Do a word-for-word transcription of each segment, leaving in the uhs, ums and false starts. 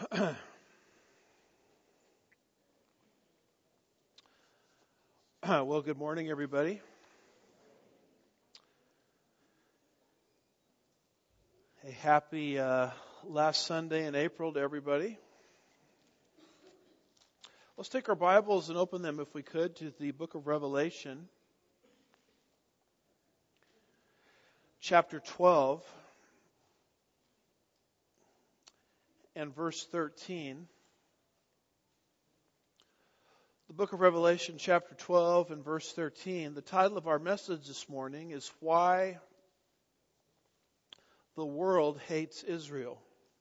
Well, good morning, everybody. A happy uh, last Sunday in April to everybody. Let's take our Bibles and open them, if we could, to the book of Revelation, chapter twelve, and verse thirteen. The book of Revelation, chapter twelve, and verse thirteen. The title of our message this morning is Why the World Hates Israel.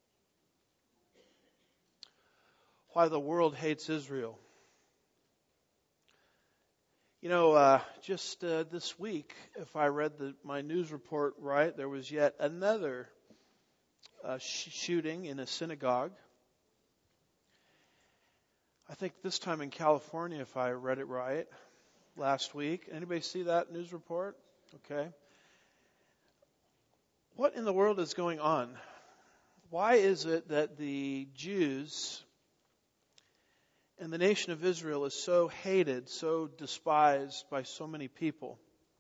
Why the World Hates Israel. You know, uh, just uh, this week, if I read the, my news report right, there was yet another uh, sh- shooting in a synagogue. I think this time in California, if I read it right, last week. Anybody see that news report? Okay. What in the world is going on? Why is it that the Jews and the nation of Israel is so hated, so despised by so many people?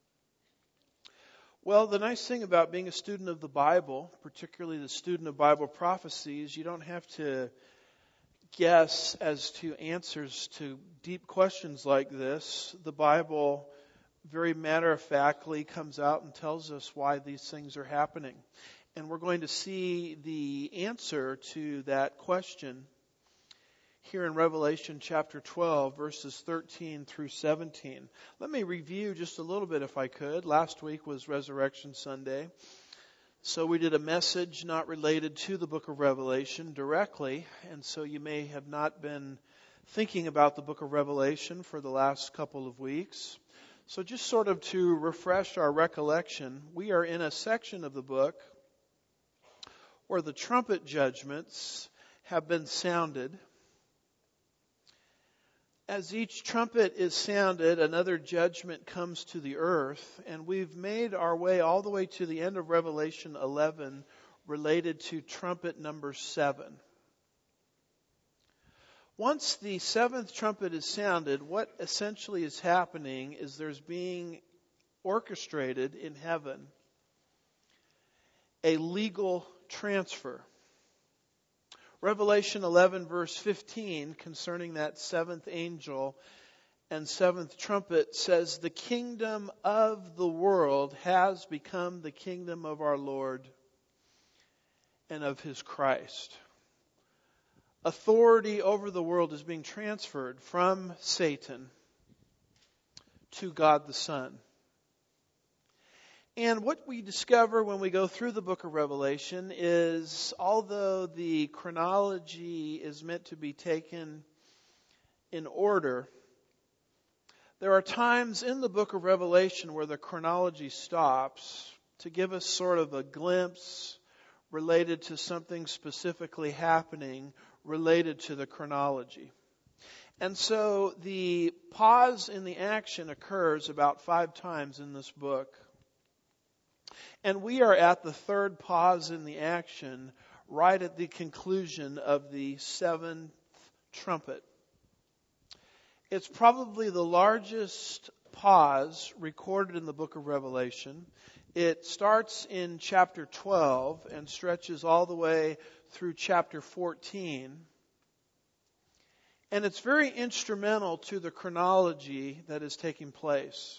Well, the nice thing about being a student of the Bible, particularly the student of Bible prophecies, you don't have to guess as to answers to deep questions like this. The Bible very matter-of-factly comes out and tells us why these things are happening. And we're going to see the answer to that question here in Revelation chapter twelve, verses thirteen through seventeen. Let me review just a little bit if I could. Last week was Resurrection Sunday. So we did a message not related to the book of Revelation directly, and so you may have not been thinking about the book of Revelation for the last couple of weeks. So just sort of to refresh our recollection, we are in a section of the book where the trumpet judgments have been sounded. As each trumpet is sounded, another judgment comes to the earth, and we've made our way all the way to the end of Revelation eleven related to trumpet number seven. Once the seventh trumpet is sounded, what essentially is happening is there's being orchestrated in heaven a legal transfer. Revelation eleven verse fifteen concerning that seventh angel and seventh trumpet says, "The kingdom of the world has become the kingdom of our Lord and of His Christ." Authority over the world is being transferred from Satan to God the Son. And what we discover when we go through the book of Revelation is, although the chronology is meant to be taken in order, there are times in the book of Revelation where the chronology stops to give us sort of a glimpse related to something specifically happening related to the chronology. And so the pause in the action occurs about five times in this book. And we are at the third pause in the action, right at the conclusion of the seventh trumpet. It's probably the largest pause recorded in the book of Revelation. It starts in chapter twelve and stretches all the way through chapter fourteen. And it's very instrumental to the chronology that is taking place.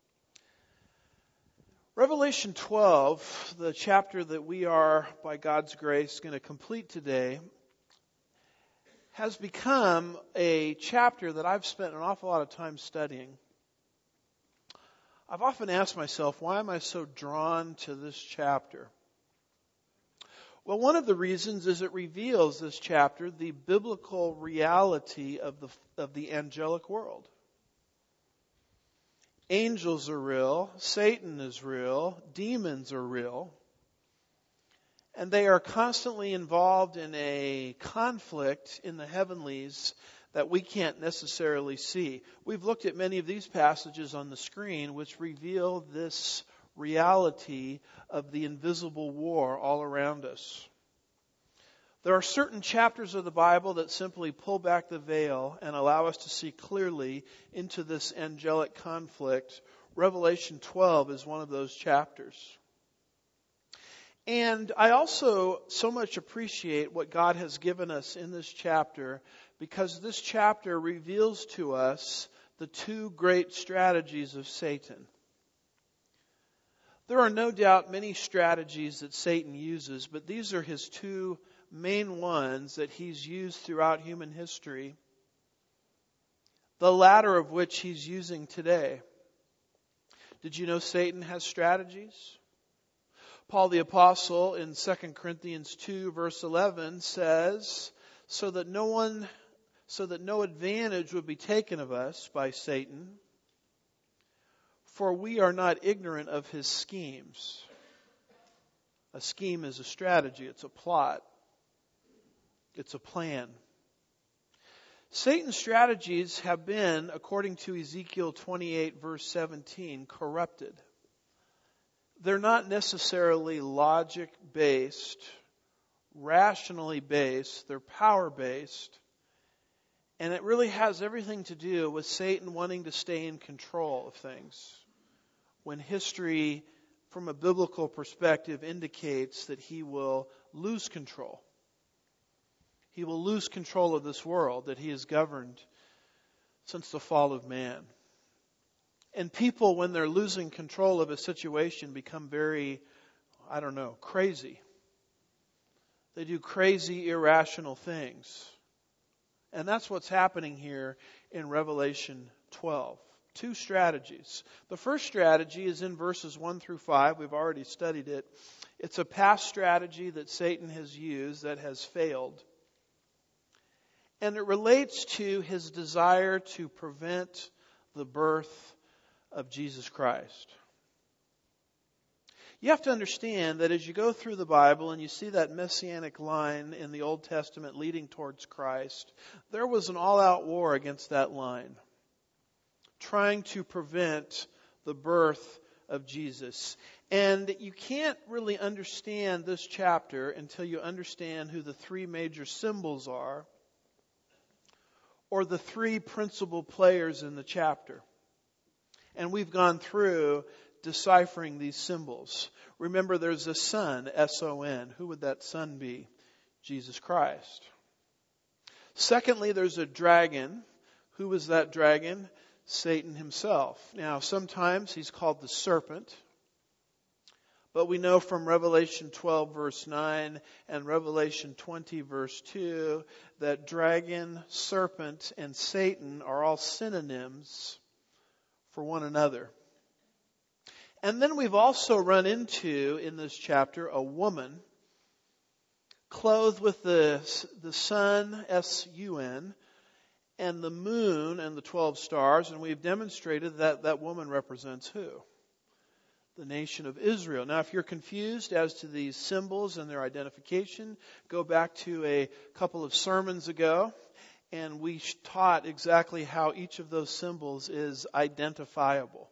Revelation twelve, the chapter that we are, by God's grace, going to complete today, has become a chapter that I've spent an awful lot of time studying. I've often asked myself, why am I so drawn to this chapter? Well, one of the reasons is it reveals, this chapter, the biblical reality of the of the angelic world. Angels are real, Satan is real, demons are real, and they are constantly involved in a conflict in the heavenlies that we can't necessarily see. We've looked at many of these passages on the screen which reveal this reality of the invisible war all around us. There are certain chapters of the Bible that simply pull back the veil and allow us to see clearly into this angelic conflict. Revelation twelve is one of those chapters. And I also so much appreciate what God has given us in this chapter, because this chapter reveals to us the two great strategies of Satan. There are no doubt many strategies that Satan uses, but these are his two main ones that he's used throughout human history, the latter of which he's using today. Did you know Satan has strategies? Paul the Apostle in Second Corinthians two verse eleven says, so that no one, so that no advantage would be taken of us by Satan, for we are not ignorant of his schemes. A scheme is a strategy, it's a plot. It's a plan. Satan's strategies have been, according to Ezekiel twenty-eight verse seventeen, corrupted. They're not necessarily logic-based, rationally based. They're power-based. And it really has everything to do with Satan wanting to stay in control of things. When history, from a biblical perspective, indicates that he will lose control. He will lose control of this world that he has governed since the fall of man. And people, when they're losing control of a situation, become very, I don't know, crazy. They do crazy, irrational things. And that's what's happening here in Revelation twelve. Two strategies. The first strategy is in verses one through five. We've already studied it. It's a past strategy that Satan has used that has failed. And it relates to his desire to prevent the birth of Jesus Christ. You have to understand that as you go through the Bible and you see that messianic line in the Old Testament leading towards Christ, there was an all-out war against that line, trying to prevent the birth of Jesus. And you can't really understand this chapter until you understand who the three major symbols are, or the three principal players in the chapter. And we've gone through deciphering these symbols. Remember, there's a son, S O N. Who would that son be? Jesus Christ. Secondly, there's a dragon. Who was that dragon? Satan himself. Now, sometimes he's called the serpent. But we know from Revelation twelve verse nine and Revelation twenty verse two that dragon, serpent, and Satan are all synonyms for one another. And then we've also run into, in this chapter, a woman clothed with the, the sun, S U N, and the moon and the twelve stars. And we've demonstrated that that woman represents who? The nation of Israel. Now, if you're confused as to these symbols and their identification, go back to a couple of sermons ago, and we taught exactly how each of those symbols is identifiable.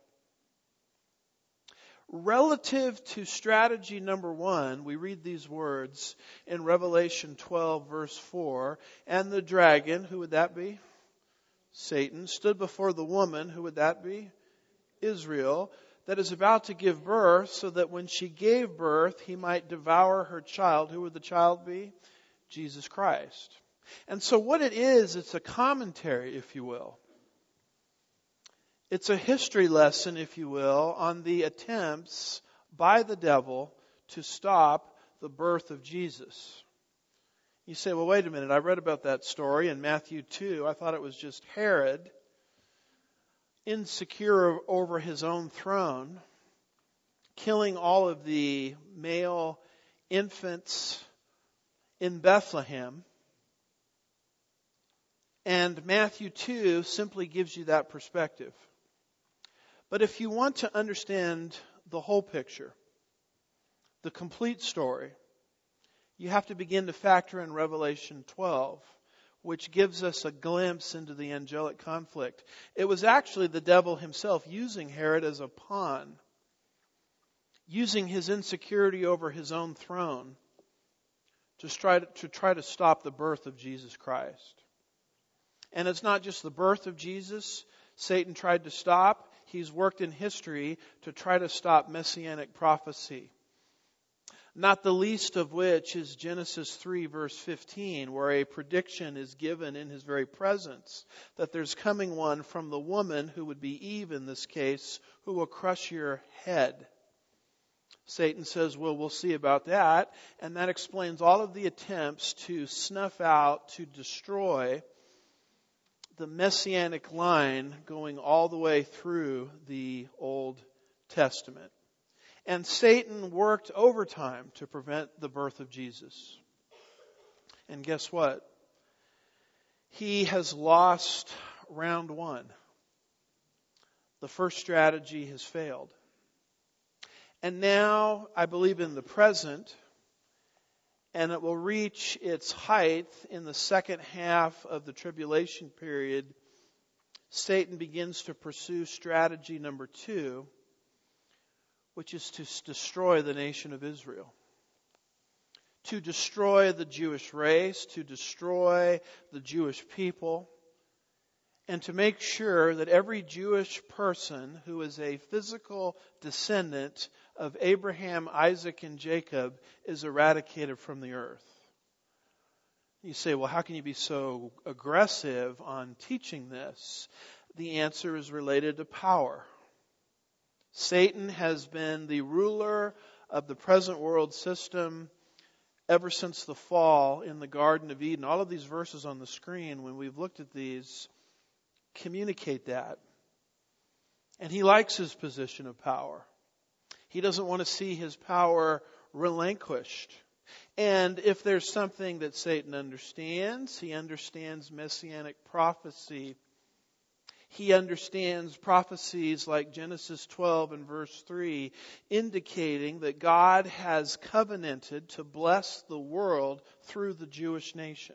Relative to strategy number one, we read these words in Revelation twelve verse four, and the dragon, who would that be? Satan, stood before the woman, who would that be? Israel, that is about to give birth, so that when she gave birth, he might devour her child. Who would the child be? Jesus Christ. And so what it is, it's a commentary, if you will. It's a history lesson, if you will, on the attempts by the devil to stop the birth of Jesus. You say, well, wait a minute, I read about that story in Matthew two. I thought it was just Herod, insecure over his own throne, killing all of the male infants in Bethlehem. And Matthew two simply gives you that perspective. But if you want to understand the whole picture, the complete story, you have to begin to factor in Revelation twelve, which gives us a glimpse into the angelic conflict. It was actually the devil himself using Herod as a pawn, using his insecurity over his own throne to try to, to try to stop the birth of Jesus Christ. And it's not just the birth of Jesus Satan tried to stop. He's worked in history to try to stop messianic prophecy. Not the least of which is Genesis three verse fifteen, where a prediction is given in his very presence that there's coming one from the woman, who would be Eve in this case, who will crush your head. Satan says, well, we'll see about that. And that explains all of the attempts to snuff out, to destroy the messianic line going all the way through the Old Testament. And Satan worked overtime to prevent the birth of Jesus. And guess what? He has lost round one. The first strategy has failed. And now, I believe in the present, and it will reach its height in the second half of the tribulation period, Satan begins to pursue strategy number two, which is to destroy the nation of Israel. To destroy the Jewish race, to destroy the Jewish people, and to make sure that every Jewish person who is a physical descendant of Abraham, Isaac, and Jacob is eradicated from the earth. You say, well, how can you be so aggressive on teaching this? The answer is related to power. Satan has been the ruler of the present world system ever since the fall in the Garden of Eden. All of these verses on the screen, when we've looked at these, communicate that. And he likes his position of power. He doesn't want to see his power relinquished. And if there's something that Satan understands, he understands messianic prophecy. He understands prophecies like Genesis twelve and verse three, indicating that God has covenanted to bless the world through the Jewish nation.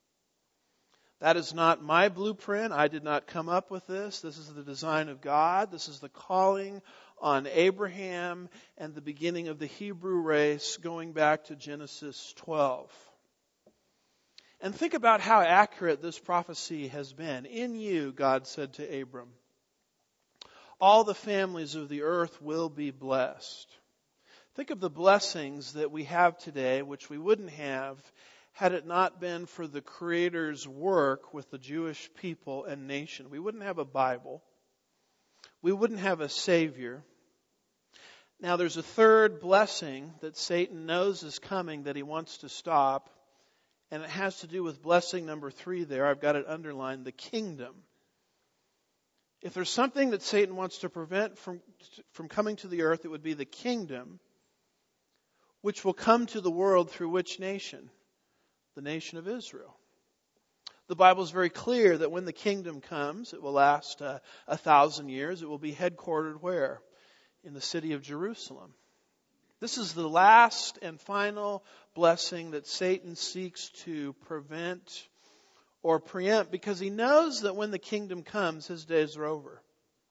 That is not my blueprint. I did not come up with this. This is the design of God. This is the calling on Abraham and the beginning of the Hebrew race going back to Genesis twelve. And think about how accurate this prophecy has been. In you, God said to Abram, all the families of the earth will be blessed. Think of the blessings that we have today, which we wouldn't have had it not been for the Creator's work with the Jewish people and nation. We wouldn't have a Bible. We wouldn't have a Savior. Now there's a third blessing that Satan knows is coming that he wants to stop. And it has to do with blessing number three there. I've got it underlined, the kingdom. If there's something that Satan wants to prevent from, from coming to the earth, it would be the kingdom, which will come to the world through which nation? The nation of Israel. The Bible is very clear that when the kingdom comes, it will last uh, a thousand years. It will be headquartered where? In the city of Jerusalem. This is the last and final blessing that Satan seeks to prevent or preempt, because he knows that when the kingdom comes, his days are over.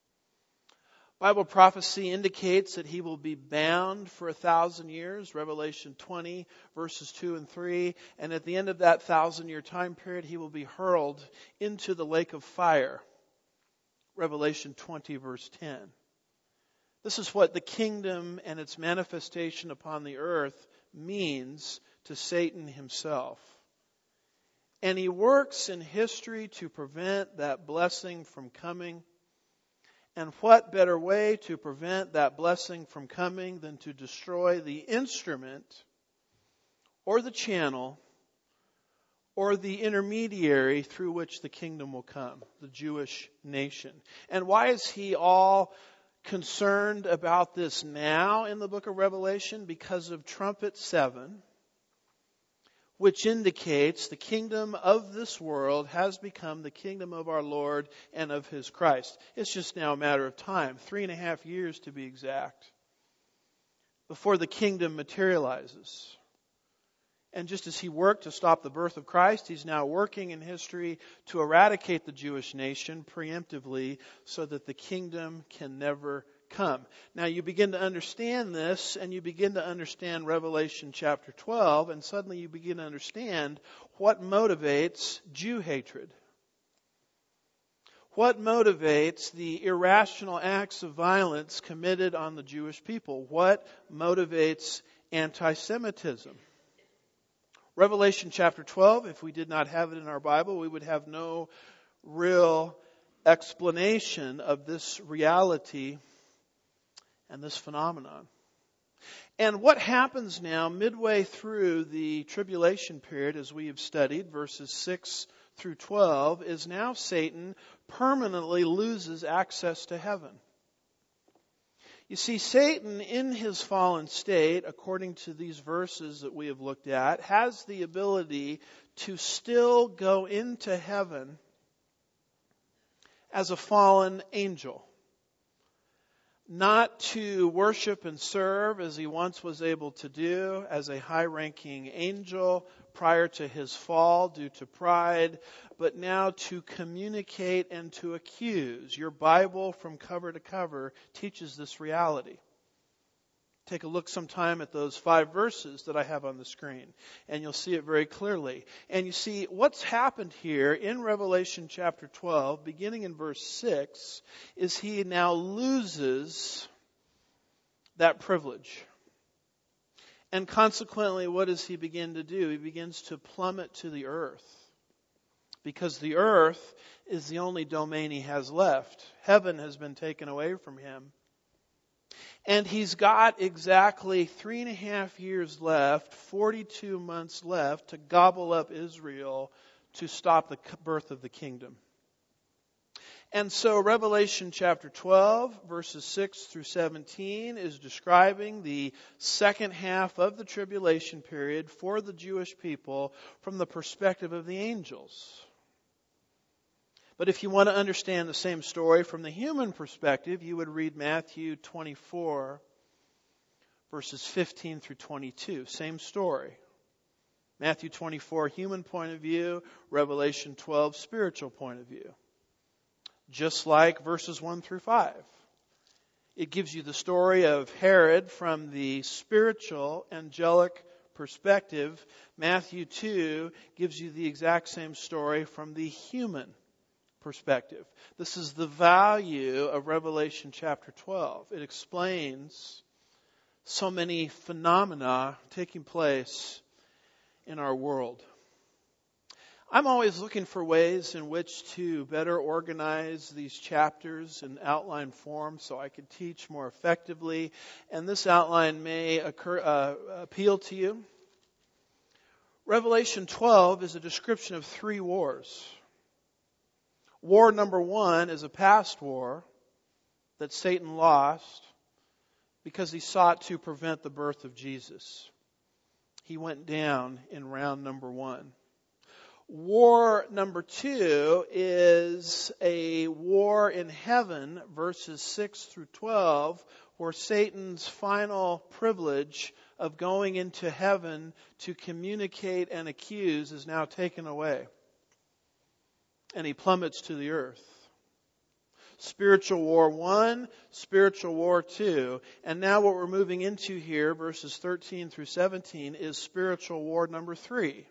Bible prophecy indicates that he will be bound for a thousand years, Revelation twenty, verses two and three. And at the end of that thousand-year time period, he will be hurled into the lake of fire, Revelation twenty, verse ten. This is what the kingdom and its manifestation upon the earth means to Satan himself. And he works in history to prevent that blessing from coming. And what better way to prevent that blessing from coming than to destroy the instrument or the channel or the intermediary through which the kingdom will come, the Jewish nation. And why is he all concerned about this now in the book of Revelation? Because of trumpet seven, which indicates the kingdom of this world has become the kingdom of our Lord and of His Christ. It's just now a matter of time, three and a half years to be exact, before the kingdom materializes. And just as He worked to stop the birth of Christ, He's now working in history to eradicate the Jewish nation preemptively so that the kingdom can never come. Now you begin to understand this, and you begin to understand Revelation chapter twelve, and suddenly you begin to understand what motivates Jew hatred. What motivates the irrational acts of violence committed on the Jewish people? What motivates anti-Semitism? Revelation chapter twelve, if we did not have it in our Bible, we would have no real explanation of this reality and this phenomenon. And what happens now midway through the tribulation period, as we have studied, verses six through twelve, is now Satan permanently loses access to heaven. You see, Satan in his fallen state, according to these verses that we have looked at, has the ability to still go into heaven as a fallen angel. Not to worship and serve as he once was able to do as a high-ranking angel prior to his fall due to pride, but now to communicate and to accuse. Your Bible from cover to cover teaches this reality. Take a look sometime at those five verses that I have on the screen, and you'll see it very clearly. And you see, what's happened here in Revelation chapter twelve, beginning in verse six, is he now loses that privilege. And consequently, what does he begin to do? He begins to plummet to the earth. Because the earth is the only domain he has left. Heaven has been taken away from him. And he's got exactly three and a half years left, forty-two months left, to gobble up Israel to stop the birth of the kingdom. And so Revelation chapter twelve, verses six through seventeen, is describing the second half of the tribulation period for the Jewish people from the perspective of the angels. But if you want to understand the same story from the human perspective, you would read Matthew twenty-four, verses fifteen through twenty-two. Same story. Matthew twenty-four, human point of view. Revelation twelve, spiritual point of view. Just like verses one through five. It gives you the story of Herod from the spiritual, angelic perspective. Matthew two gives you the exact same story from the human perspective. This is the value of Revelation chapter twelve. It explains so many phenomena taking place in our world. I'm always looking for ways in which to better organize these chapters in outline form so I can teach more effectively. And this outline may occur, uh, appeal to you. Revelation twelve is a description of three wars. War number one is a past war that Satan lost because he sought to prevent the birth of Jesus. He went down in round number one. War number two is a war in heaven, verses six through twelve, where Satan's final privilege of going into heaven to communicate and accuse is now taken away. And he plummets to the earth. Spiritual war one, spiritual war two. And now what we're moving into here, verses thirteen through seventeen, is spiritual war number three.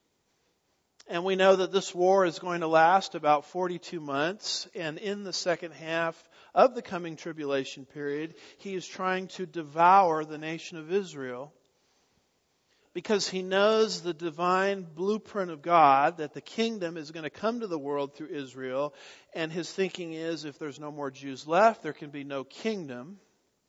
And we know that this war is going to last about forty-two months. And in the second half of the coming tribulation period, he is trying to devour the nation of Israel. Because he knows the divine blueprint of God, that the kingdom is going to come to the world through Israel. And his thinking is, if there's no more Jews left, there can be no kingdom.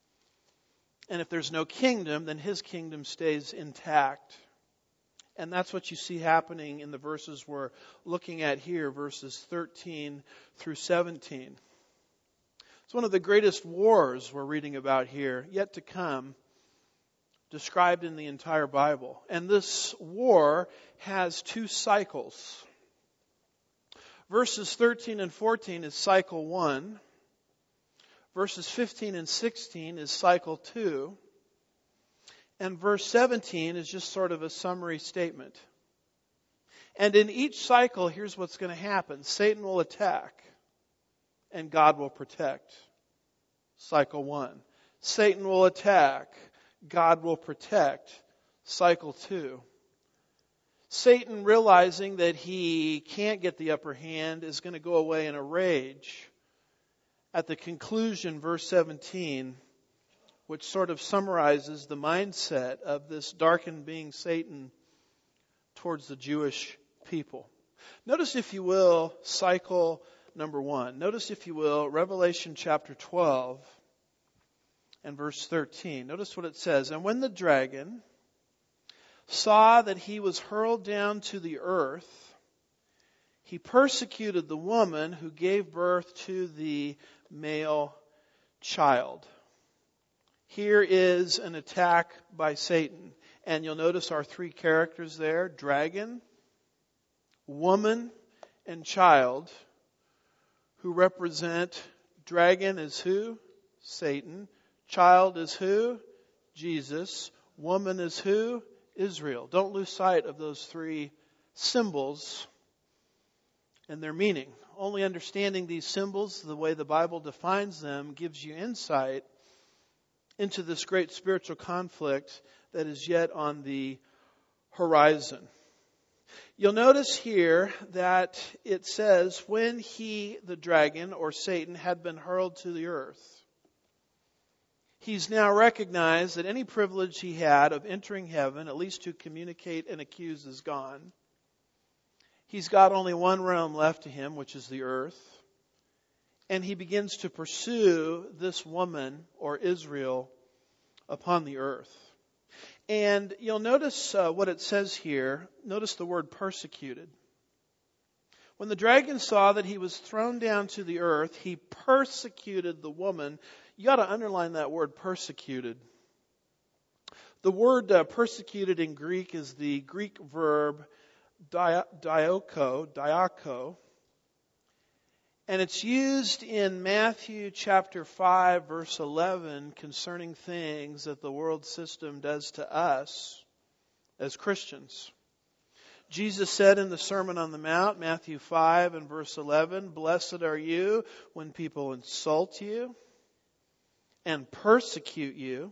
And if there's no kingdom, then his kingdom stays intact. And that's what you see happening in the verses we're looking at here, verses thirteen through seventeen. It's one of the greatest wars we're reading about here, yet to come, described in the entire Bible. And this war has two cycles. Verses thirteen and fourteen is cycle one. Verses fifteen and sixteen is cycle two. And verse seventeen is just sort of a summary statement. And in each cycle, here's what's going to happen. Satan will attack, and God will protect. Cycle one. Satan will attack. God will protect. Cycle two. Satan, realizing that he can't get the upper hand, is going to go away in a rage. At the conclusion, verse seventeen, which sort of summarizes the mindset of this darkened being Satan towards the Jewish people. Notice, if you will, cycle number one. Notice, if you will, Revelation chapter twelve and verse thirteen. Notice what it says. And when the dragon saw that he was hurled down to the earth, he persecuted the woman who gave birth to the male child. Here is an attack by Satan. And you'll notice our three characters there: dragon, woman, and child, who represent, dragon is who? Satan. Child is who? Jesus. Woman is who? Israel. Don't lose sight of those three symbols and their meaning. Only understanding these symbols, the way the Bible defines them, gives you insight into this great spiritual conflict that is yet on the horizon. You'll notice here that it says, when he, the dragon, or Satan, had been hurled to the earth, he's now recognized that any privilege he had of entering heaven, at least to communicate and accuse, is gone. He's got only one realm left to him, which is the earth. And he begins to pursue this woman, or Israel, upon the earth. And you'll notice uh, what it says here. Notice the word persecuted. When the dragon saw that he was thrown down to the earth, he persecuted the woman. You ought to underline that word, persecuted. The word uh, persecuted in Greek is the Greek verb di- dioko, diako. And it's used in Matthew chapter five, verse eleven, concerning things that the world system does to us as Christians. Jesus said in the Sermon on the Mount, Matthew five and verse eleven, "Blessed are you when people insult you and persecute you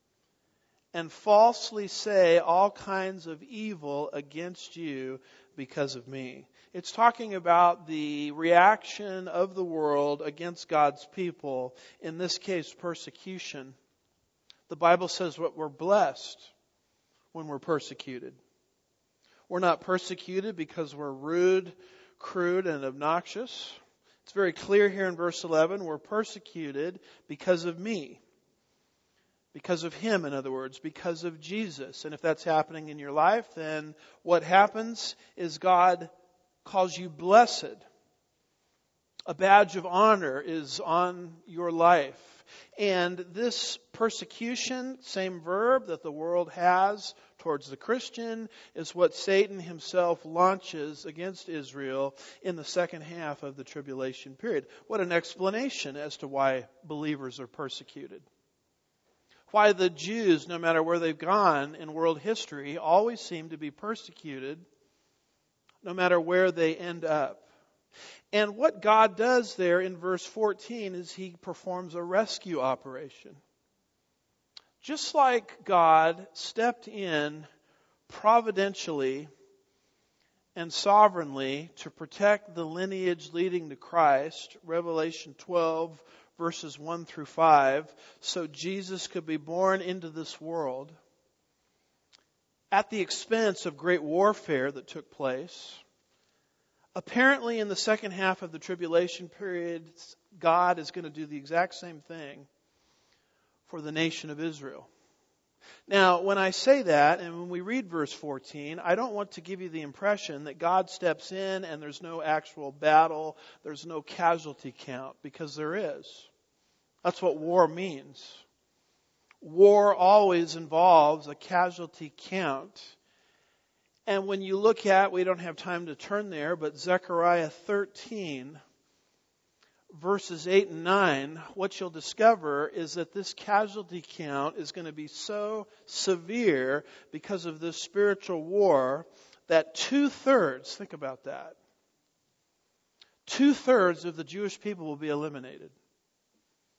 and falsely say all kinds of evil against you because of me." It's talking about the reaction of the world against God's people, in this case, persecution. The Bible says what we're blessed when we're persecuted. We're not persecuted because we're rude, crude, and obnoxious. It's very clear here in verse eleven, we're persecuted because of me. Because of Him, in other words, because of Jesus. And if that's happening in your life, then what happens is God calls you blessed. A badge of honor is on your life. And this persecution, same verb that the world has towards the Christian, is what Satan himself launches against Israel in the second half of the tribulation period. What an explanation as to why believers are persecuted. Why the Jews, no matter where they've gone in world history, always seem to be persecuted, no matter where they end up. And what God does there in verse fourteen is He performs a rescue operation. Just like God stepped in providentially and sovereignly to protect the lineage leading to Christ, Revelation twelve, verses one through five, so Jesus could be born into this world at the expense of great warfare that took place. Apparently, in the second half of the tribulation period, God is going to do the exact same thing for the nation of Israel. Now, when I say that, and when we read verse fourteen, I don't want to give you the impression that God steps in and there's no actual battle, there's no casualty count, because there is. That's what war means. War always involves a casualty count. And when you look at, we don't have time to turn there, but Zechariah thirteen, verses eight and nine, what you'll discover is that this casualty count is going to be so severe because of this spiritual war that two-thirds, think about that, two-thirds of the Jewish people will be eliminated.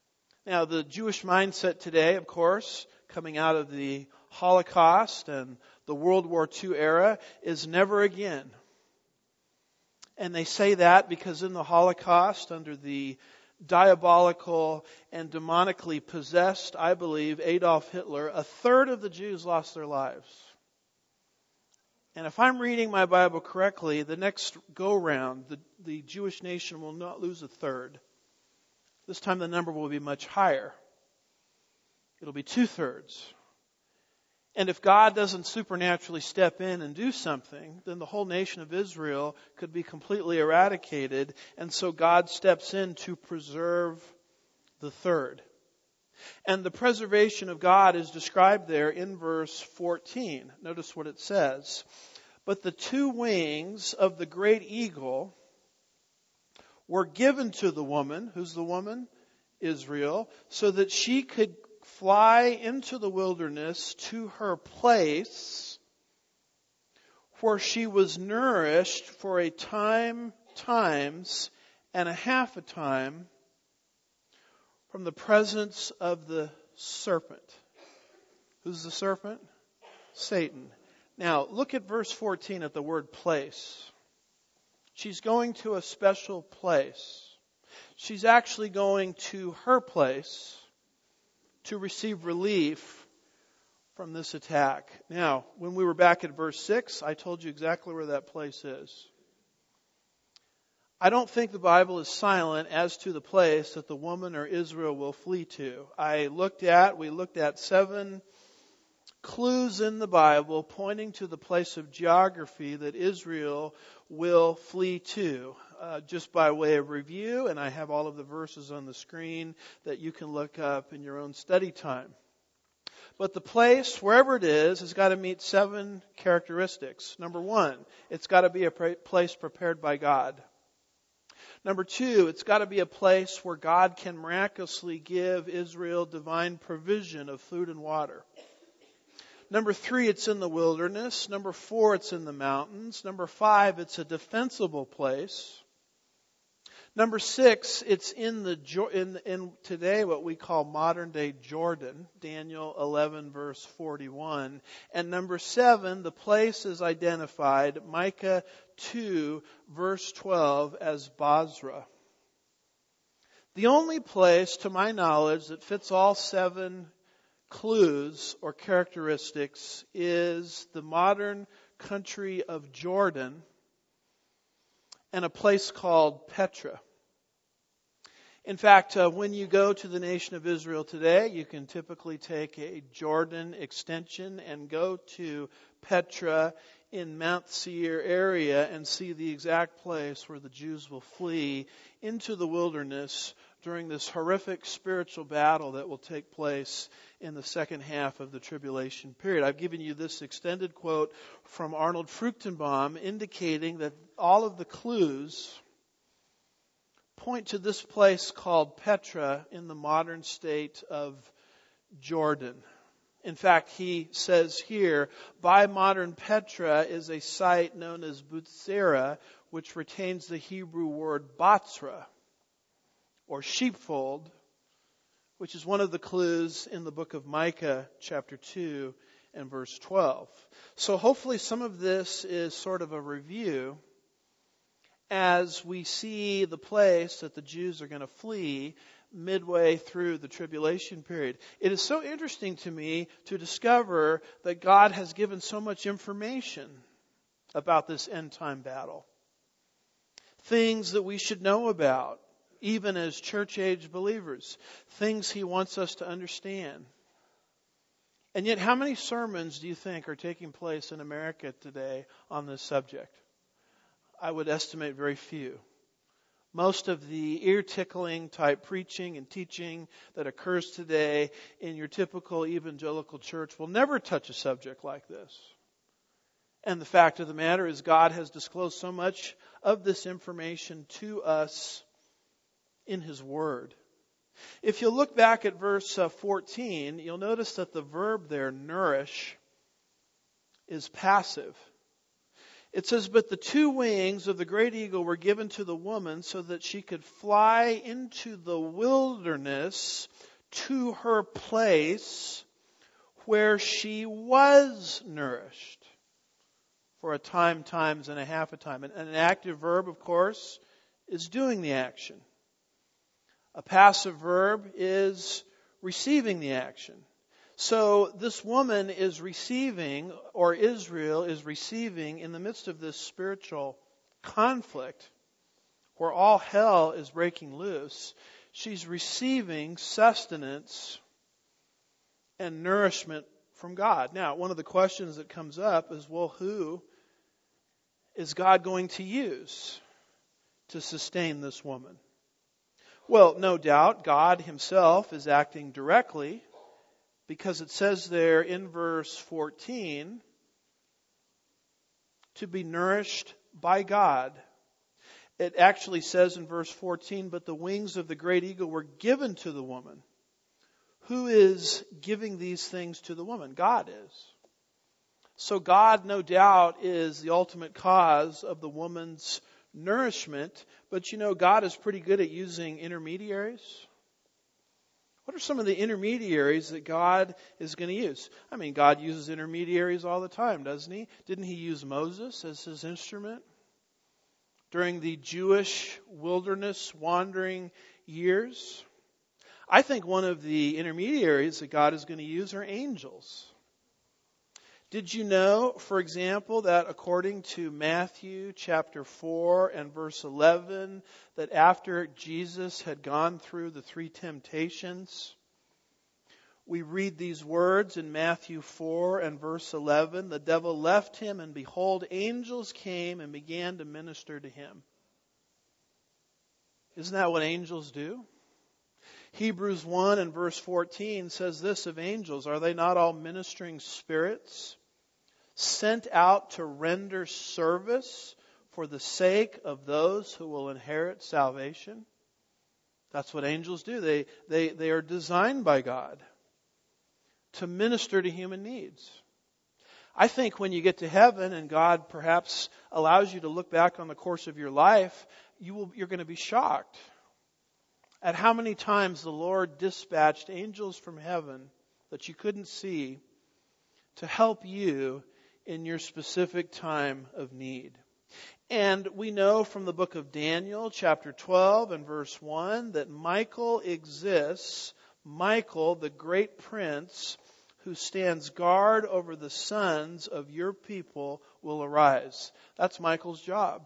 Now, the Jewish mindset today, of course, coming out of the Holocaust and the World War Two era, is never again. And they say that because in the Holocaust, under the diabolical and demonically possessed, I believe, Adolf Hitler, a third of the Jews lost their lives. And if I'm reading my Bible correctly, the next go-round, the, the Jewish nation will not lose a third. This time the number will be much higher. It'll be two-thirds. And if God doesn't supernaturally step in and do something, then the whole nation of Israel could be completely eradicated. And so God steps in to preserve the third. And the preservation of God is described there in verse fourteen. Notice what it says. But the two wings of the great eagle were given to the woman. Who's the woman? Israel. So that she could fly into the wilderness to her place where she was nourished for a time, times, and a half a time from the presence of the serpent. Who's the serpent? Satan. Now, look at verse fourteen at the word place. She's going to a special place. She's actually going to her place to receive relief from this attack. Now, when we were back at verse six, I told you exactly where that place is. I don't think the Bible is silent as to the place that the woman or Israel will flee to. I looked at, we looked at seven clues in the Bible pointing to the place of geography that Israel will flee to. Uh, just by way of review, and I have all of the verses on the screen that you can look up in your own study time. But the place, wherever it is, has got to meet seven characteristics. Number one, it's got to be a place prepared by God. Number two, it's got to be a place where God can miraculously give Israel divine provision of food and water. Number three, it's in the wilderness. Number four, it's in the mountains. Number five, it's a defensible place. Number six, it's in the in, in today what we call modern day Jordan, Daniel eleven verse forty-one. And number seven, the place is identified, Micah two verse twelve, as Bozrah. The only place, to my knowledge, that fits all seven clues or characteristics is the modern country of Jordan and a place called Petra. In fact, uh, when you go to the nation of Israel today, you can typically take a Jordan extension and go to Petra in Mount Seir area and see the exact place where the Jews will flee into the wilderness during this horrific spiritual battle that will take place in the second half of the tribulation period. I've given you this extended quote from Arnold Fruchtenbaum indicating that all of the clues point to this place called Petra in the modern state of Jordan. In fact, he says here, by modern Petra is a site known as Boothzera, which retains the Hebrew word Batzra, or sheepfold, which is one of the clues in the book of Micah, chapter two and verse twelve. So hopefully some of this is sort of a review as we see the place that the Jews are going to flee midway through the tribulation period. It is so interesting to me to discover that God has given so much information about this end time battle. Things that we should know about, even as church age believers. Things He wants us to understand. And yet, how many sermons do you think are taking place in America today on this subject? I would estimate very few. Most of the ear-tickling type preaching and teaching that occurs today in your typical evangelical church will never touch a subject like this. And the fact of the matter is God has disclosed so much of this information to us in His Word. If you look back at verse fourteen, you'll notice that the verb there, nourish, is passive. It says, but the two wings of the great eagle were given to the woman so that she could fly into the wilderness to her place where she was nourished for a time, times, and a half a time. And an active verb, of course, is doing the action. A passive verb is receiving the action. So this woman is receiving, or Israel is receiving, in the midst of this spiritual conflict where all hell is breaking loose, she's receiving sustenance and nourishment from God. Now, one of the questions that comes up is, well, who is God going to use to sustain this woman? Well, no doubt God himself is acting directly, because it says there in verse fourteen, to be nourished by God. It actually says in verse fourteen, but the wings of the great eagle were given to the woman. Who is giving these things to the woman? God is. So God, no doubt, is the ultimate cause of the woman's nourishment. But you know, God is pretty good at using intermediaries. What are some of the intermediaries that God is going to use? I mean, God uses intermediaries all the time, doesn't he? Didn't he use Moses as his instrument during the Jewish wilderness wandering years? I think one of the intermediaries that God is going to use are angels. Did you know, for example, that according to Matthew chapter four and verse eleven, that after Jesus had gone through the three temptations, we read these words in Matthew four and verse eleven, the devil left him, and behold, angels came and began to minister to him. Isn't that what angels do? Hebrews one and verse fourteen says this of angels, are they not all ministering spirits sent out to render service for the sake of those who will inherit salvation? That's what angels do. They, they, they are designed by God to minister to human needs. I think when you get to heaven and God perhaps allows you to look back on the course of your life, you will, you're going to be shocked at how many times the Lord dispatched angels from heaven that you couldn't see to help you in your specific time of need. And we know from the book of Daniel, chapter twelve and verse one, that Michael exists, Michael, the great prince, who stands guard over the sons of your people, will arise. That's Michael's job.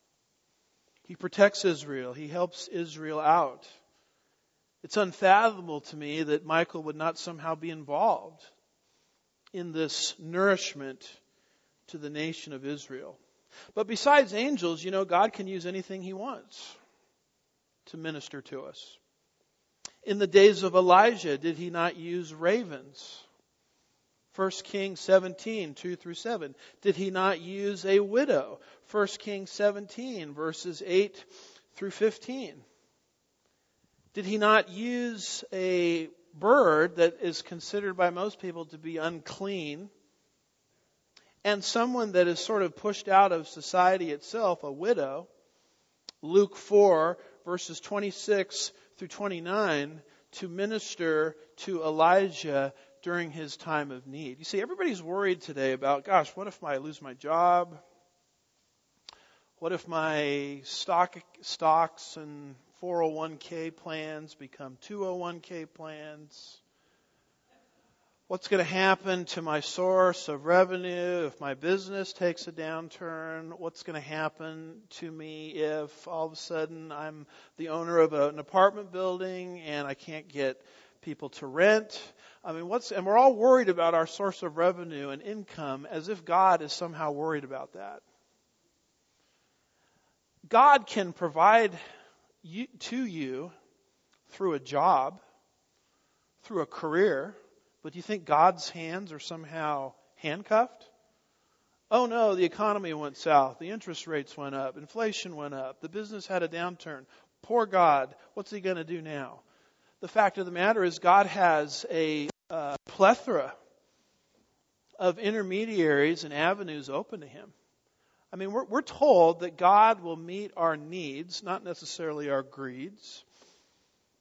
He protects Israel. He helps Israel out. It's unfathomable to me that Michael would not somehow be involved in this nourishment to the nation of Israel. But besides angels, you know, God can use anything he wants to minister to us. In the days of Elijah, did he not use ravens? First Kings seventeen, two through seven. Did he not use a widow? First Kings seventeen, verses eight through fifteen. Did he not use a bird that is considered by most people to be unclean, and someone that is sort of pushed out of society itself, a widow? Luke four, verses twenty-six through twenty-nine, to minister to Elijah during his time of need. You see, everybody's worried today about, gosh, what if I lose my job? What if my stock stocks and four oh one k plans become two oh one k plans? What's going to happen to my source of revenue if my business takes a downturn? What's going to happen to me if all of a sudden I'm the owner of a, an apartment building and I can't get people to rent? I mean, what's, and we're all worried about our source of revenue and income as if God is somehow worried about that. God can provide you, to you through a job, through a career. But do you think God's hands are somehow handcuffed? Oh no, the economy went south. The interest rates went up. Inflation went up. The business had a downturn. Poor God. What's he going to do now? The fact of the matter is God has a uh, plethora of intermediaries and avenues open to him. I mean, we're, we're told that God will meet our needs, not necessarily our greeds,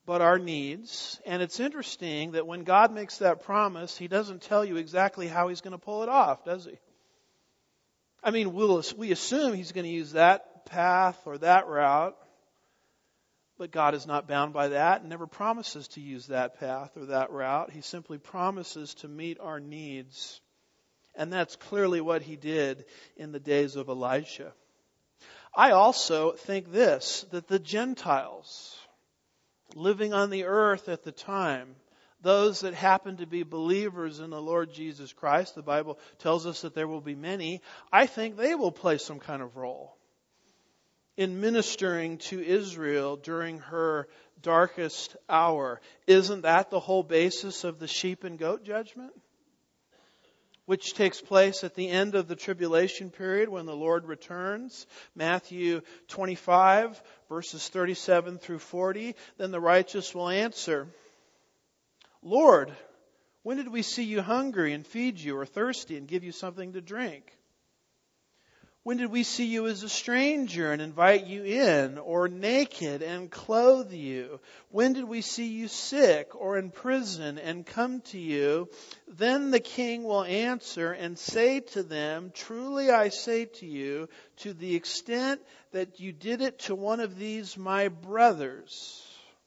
but our needs. And it's interesting that when God makes that promise, He doesn't tell you exactly how He's going to pull it off, does He? I mean, we'll, we assume He's going to use that path or that route, but God is not bound by that and never promises to use that path or that route. He simply promises to meet our needs. And that's clearly what He did in the days of Elisha. I also think this, that the Gentiles living on the earth at the time, those that happen to be believers in the Lord Jesus Christ, the Bible tells us that there will be many, I think they will play some kind of role in ministering to Israel during her darkest hour. Isn't that the whole basis of the sheep and goat judgment? Which takes place at the end of the tribulation period when the Lord returns. Matthew twenty-five, verses thirty-seven through forty. Then the righteous will answer, Lord, when did we see you hungry and feed you, or thirsty and give you something to drink? When did we see you as a stranger and invite you in, or naked and clothe you? When did we see you sick or in prison and come to you? Then the king will answer and say to them, truly I say to you, to the extent that you did it to one of these my brothers,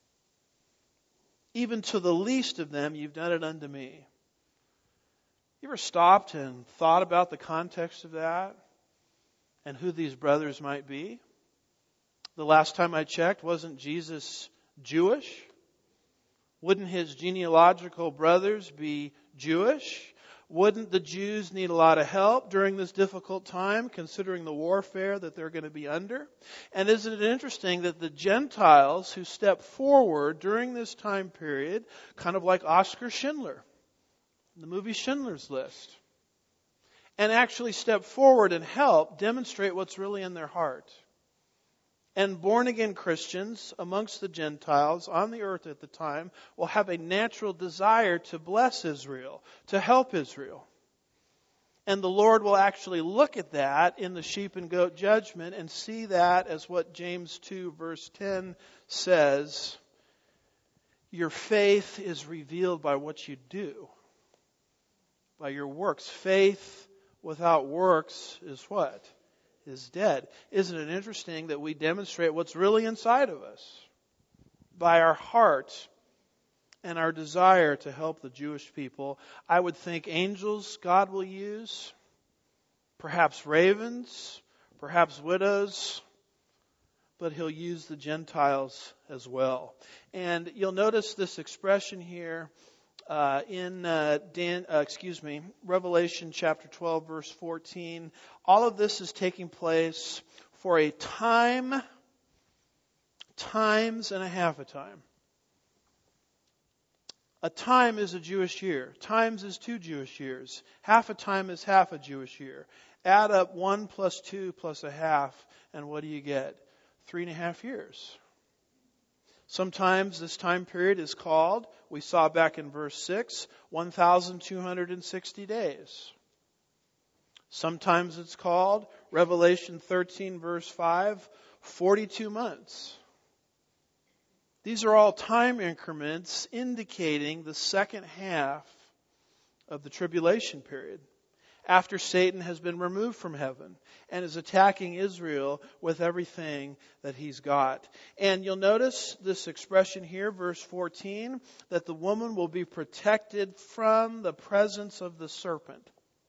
even to the least of them, you've done it unto me. You ever stopped and thought about the context of that? And who these brothers might be? The last time I checked, wasn't Jesus Jewish? Wouldn't His genealogical brothers be Jewish? Wouldn't the Jews need a lot of help during this difficult time, considering the warfare that they're going to be under? And isn't it interesting that the Gentiles who step forward during this time period, kind of like Oskar Schindler, the movie Schindler's List, and actually step forward and help demonstrate what's really in their heart. And born-again Christians amongst the Gentiles on the earth at the time will have a natural desire to bless Israel, to help Israel. And the Lord will actually look at that in the sheep and goat judgment and see that as what James two verse ten says, your faith is revealed by what you do, by your works. Faith without works is what? Is dead. Isn't it interesting that we demonstrate what's really inside of us by our heart and our desire to help the Jewish people? I would think angels God will use, perhaps ravens, perhaps widows, but He'll use the Gentiles as well. And you'll notice this expression here Uh, in uh, Dan, uh, excuse me, Revelation chapter twelve, verse fourteen. All of this is taking place for a time, times and a half a time. A time is a Jewish year. Times is two Jewish years. Half a time is half a Jewish year. Add up one plus two plus a half, and what do you get? Three and a half years. Sometimes this time period is called, we saw back in verse six, one thousand two hundred sixty days. Sometimes it's called, Revelation thirteen verse five, forty-two months. These are all time increments indicating the second half of the tribulation period, after Satan has been removed from heaven and is attacking Israel with everything that he's got. And you'll notice this expression here, verse fourteen, that the woman will be protected from the presence of the serpent.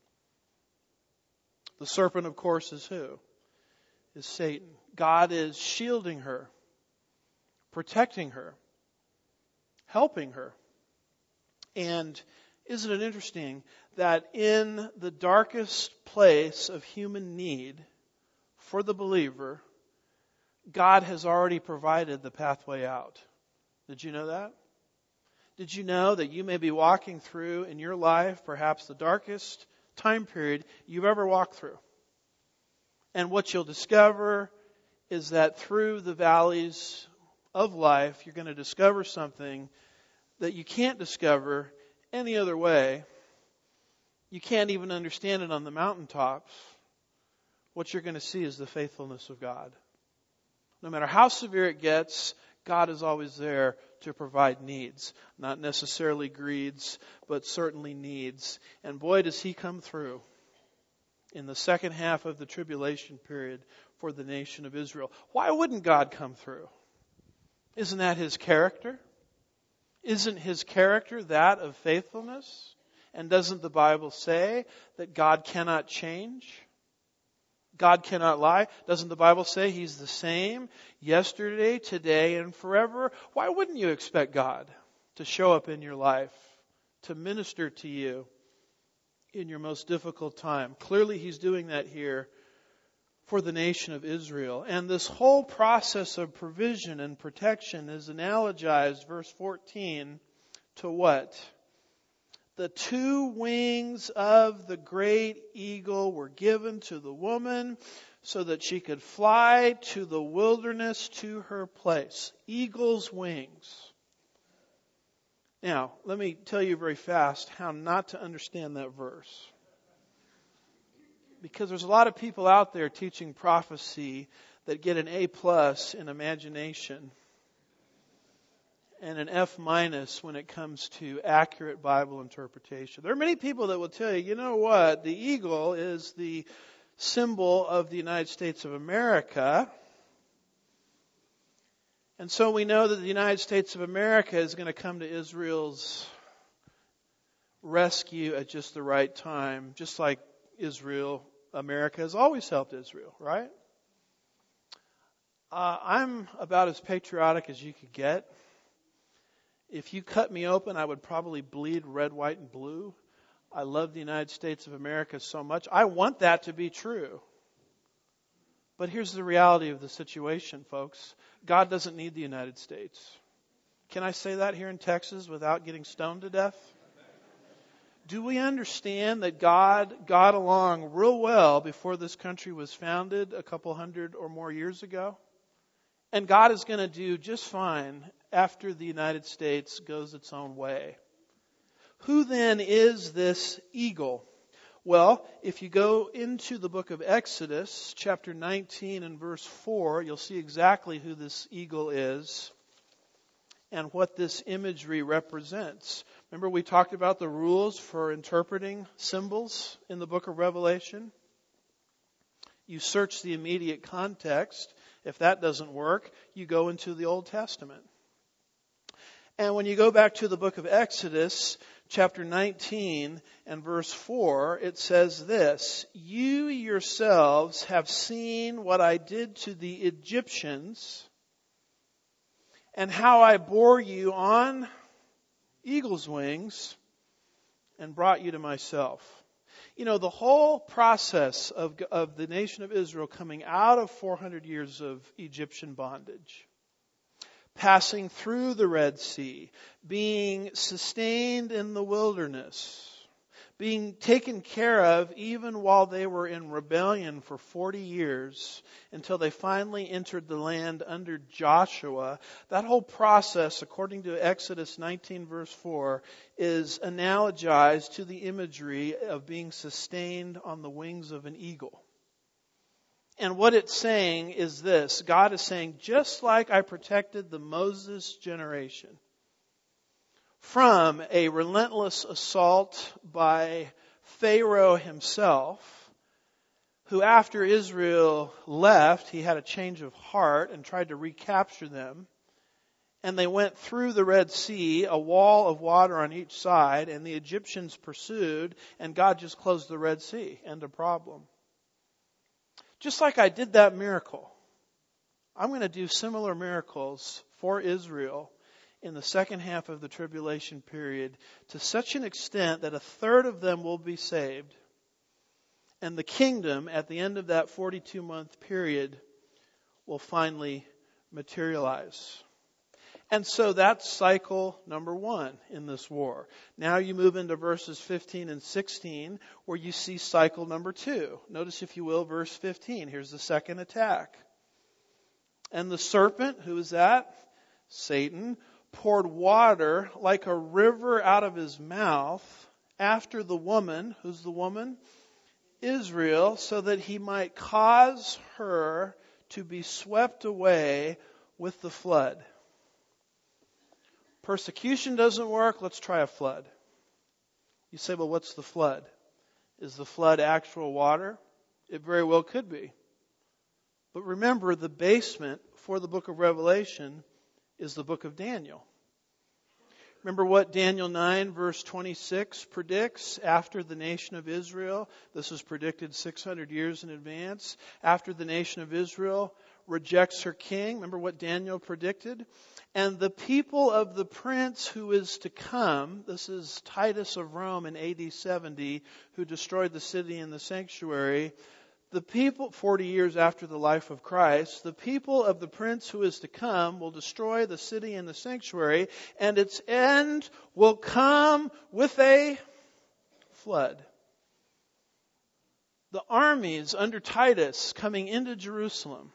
The serpent, of course, is who? Is Satan. God is shielding her, protecting her, helping her. And isn't it interesting that in the darkest place of human need for the believer, God has already provided the pathway out? Did you know that? Did you know that you may be walking through in your life perhaps the darkest time period you've ever walked through? And what you'll discover is that through the valleys of life, you're going to discover something that you can't discover any other way. You can't even understand it on the mountaintops. What you're going to see is the faithfulness of God. No matter how severe it gets, God is always there to provide needs. Not necessarily greeds, but certainly needs. And boy, does He come through in the second half of the tribulation period for the nation of Israel. Why wouldn't God come through? Isn't that His character? Isn't His character that of faithfulness? And doesn't the Bible say that God cannot change? God cannot lie. Doesn't the Bible say He's the same yesterday, today, and forever? Why wouldn't you expect God to show up in your life, to minister to you in your most difficult time? Clearly He's doing that here for the nation of Israel. And this whole process of provision and protection is analogized, verse fourteen, to what? The two wings of the great eagle were given to the woman so that she could fly to the wilderness to her place. Eagle's wings. Now, let me tell you very fast how not to understand that verse. Because there's a lot of people out there teaching prophecy that get an A plus in imagination and an F minus when it comes to accurate Bible interpretation. There are many people that will tell you, you know what, the eagle is the symbol of the United States of America. And so we know that the United States of America is going to come to Israel's rescue at just the right time, just like Israel, America has always helped Israel, right? Uh, I'm about as patriotic as you could get. If you cut me open, I would probably bleed red, white, and blue. I love the United States of America so much. I want that to be true. But here's the reality of the situation, folks. God doesn't need the United States. Can I say that here in Texas without getting stoned to death? Do we understand that God got along real well before this country was founded a couple hundred or more years ago? And God is going to do just fine after the United States goes its own way. Who then is this eagle? Well, if you go into the book of Exodus, chapter nineteen and verse four, you'll see exactly who this eagle is and what this imagery represents. Remember we talked about the rules for interpreting symbols in the book of Revelation? You search the immediate context. If that doesn't work, you go into the Old Testament. And when you go back to the book of Exodus, chapter nineteen and verse four, it says this, "You yourselves have seen what I did to the Egyptians and how I bore you on eagle's wings and brought you to myself." You know, the whole process of, of the nation of Israel coming out of four hundred years of Egyptian bondage, passing through the Red Sea, being sustained in the wilderness, being taken care of even while they were in rebellion for forty years until they finally entered the land under Joshua. That whole process, according to Exodus nineteen verse four, is analogized to the imagery of being sustained on the wings of an eagle. And what it's saying is this. God is saying, just like I protected the Moses generation from a relentless assault by Pharaoh himself, who after Israel left, he had a change of heart and tried to recapture them. And they went through the Red Sea, a wall of water on each side, and the Egyptians pursued, and God just closed the Red Sea. End of problem. Just like I did that miracle, I'm going to do similar miracles for Israel in the second half of the tribulation period to such an extent that a third of them will be saved. And the kingdom at the end of that forty-two month period will finally materialize. And so that's cycle number one in this war. Now you move into verses fifteen and sixteen where you see cycle number two. Notice, if you will, verse fifteen. Here's the second attack. "And the serpent," who is that? Satan, "poured water like a river out of his mouth after the woman," who's the woman? Israel, "so that he might cause her to be swept away with the flood." Persecution doesn't work, let's try a flood. You say, well, what's the flood? Is the flood actual water? It very well could be. But remember, the basement for the book of Revelation is the book of Daniel. Remember what Daniel nine verse twenty-six predicts after the nation of Israel? This was predicted six hundred years in advance. After the nation of Israel rejects her king. Remember what Daniel predicted? And the people of the prince who is to come, this is Titus of Rome in A D seventy, who destroyed the city and the sanctuary. The people, forty years after the life of Christ, the people of the prince who is to come will destroy the city and the sanctuary, and its end will come with a flood. The armies under Titus coming into Jerusalem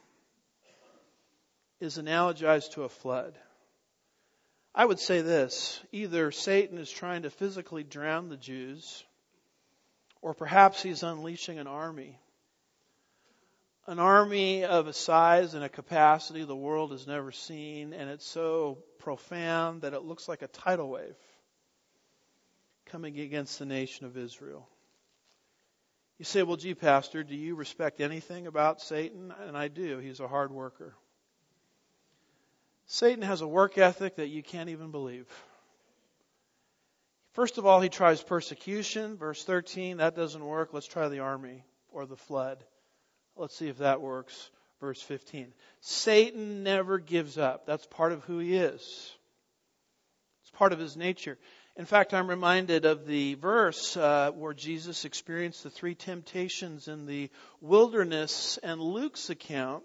is analogized to a flood. I would say this, either Satan is trying to physically drown the Jews, or perhaps he's unleashing an army. An army of a size and a capacity the world has never seen, and it's so profound that it looks like a tidal wave coming against the nation of Israel. You say, well, gee, Pastor, do you respect anything about Satan? And I do. He's a hard worker. Satan has a work ethic that you can't even believe. First of all, he tries persecution. Verse thirteen, that doesn't work. Let's try the army or the flood. Let's see if that works. Verse fifteen. Satan never gives up. That's part of who he is. It's part of his nature. In fact, I'm reminded of the verse uh, where Jesus experienced the three temptations in the wilderness, and Luke's account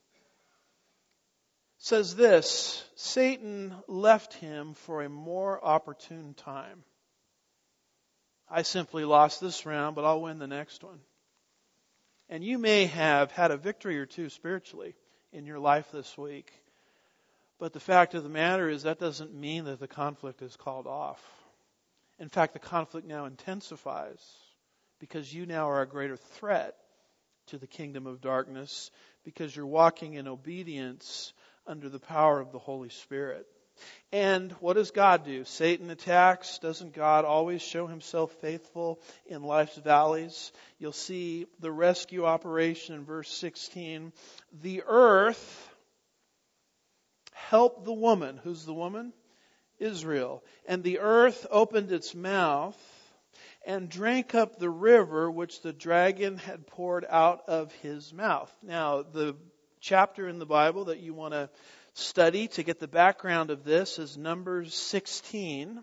says this: Satan left him for a more opportune time. I simply lost this round, but I'll win the next one. And you may have had a victory or two spiritually in your life this week. But the fact of the matter is that doesn't mean that the conflict is called off. In fact, the conflict now intensifies because you now are a greater threat to the kingdom of darkness because you're walking in obedience under the power of the Holy Spirit. And what does God do? Satan attacks. Doesn't God always show himself faithful in life's valleys? You'll see the rescue operation in verse sixteen. The earth helped the woman. Who's the woman? Israel. And the earth opened its mouth and drank up the river which the dragon had poured out of his mouth. Now, the chapter in the Bible that you want to study to get the background of this is Numbers sixteen.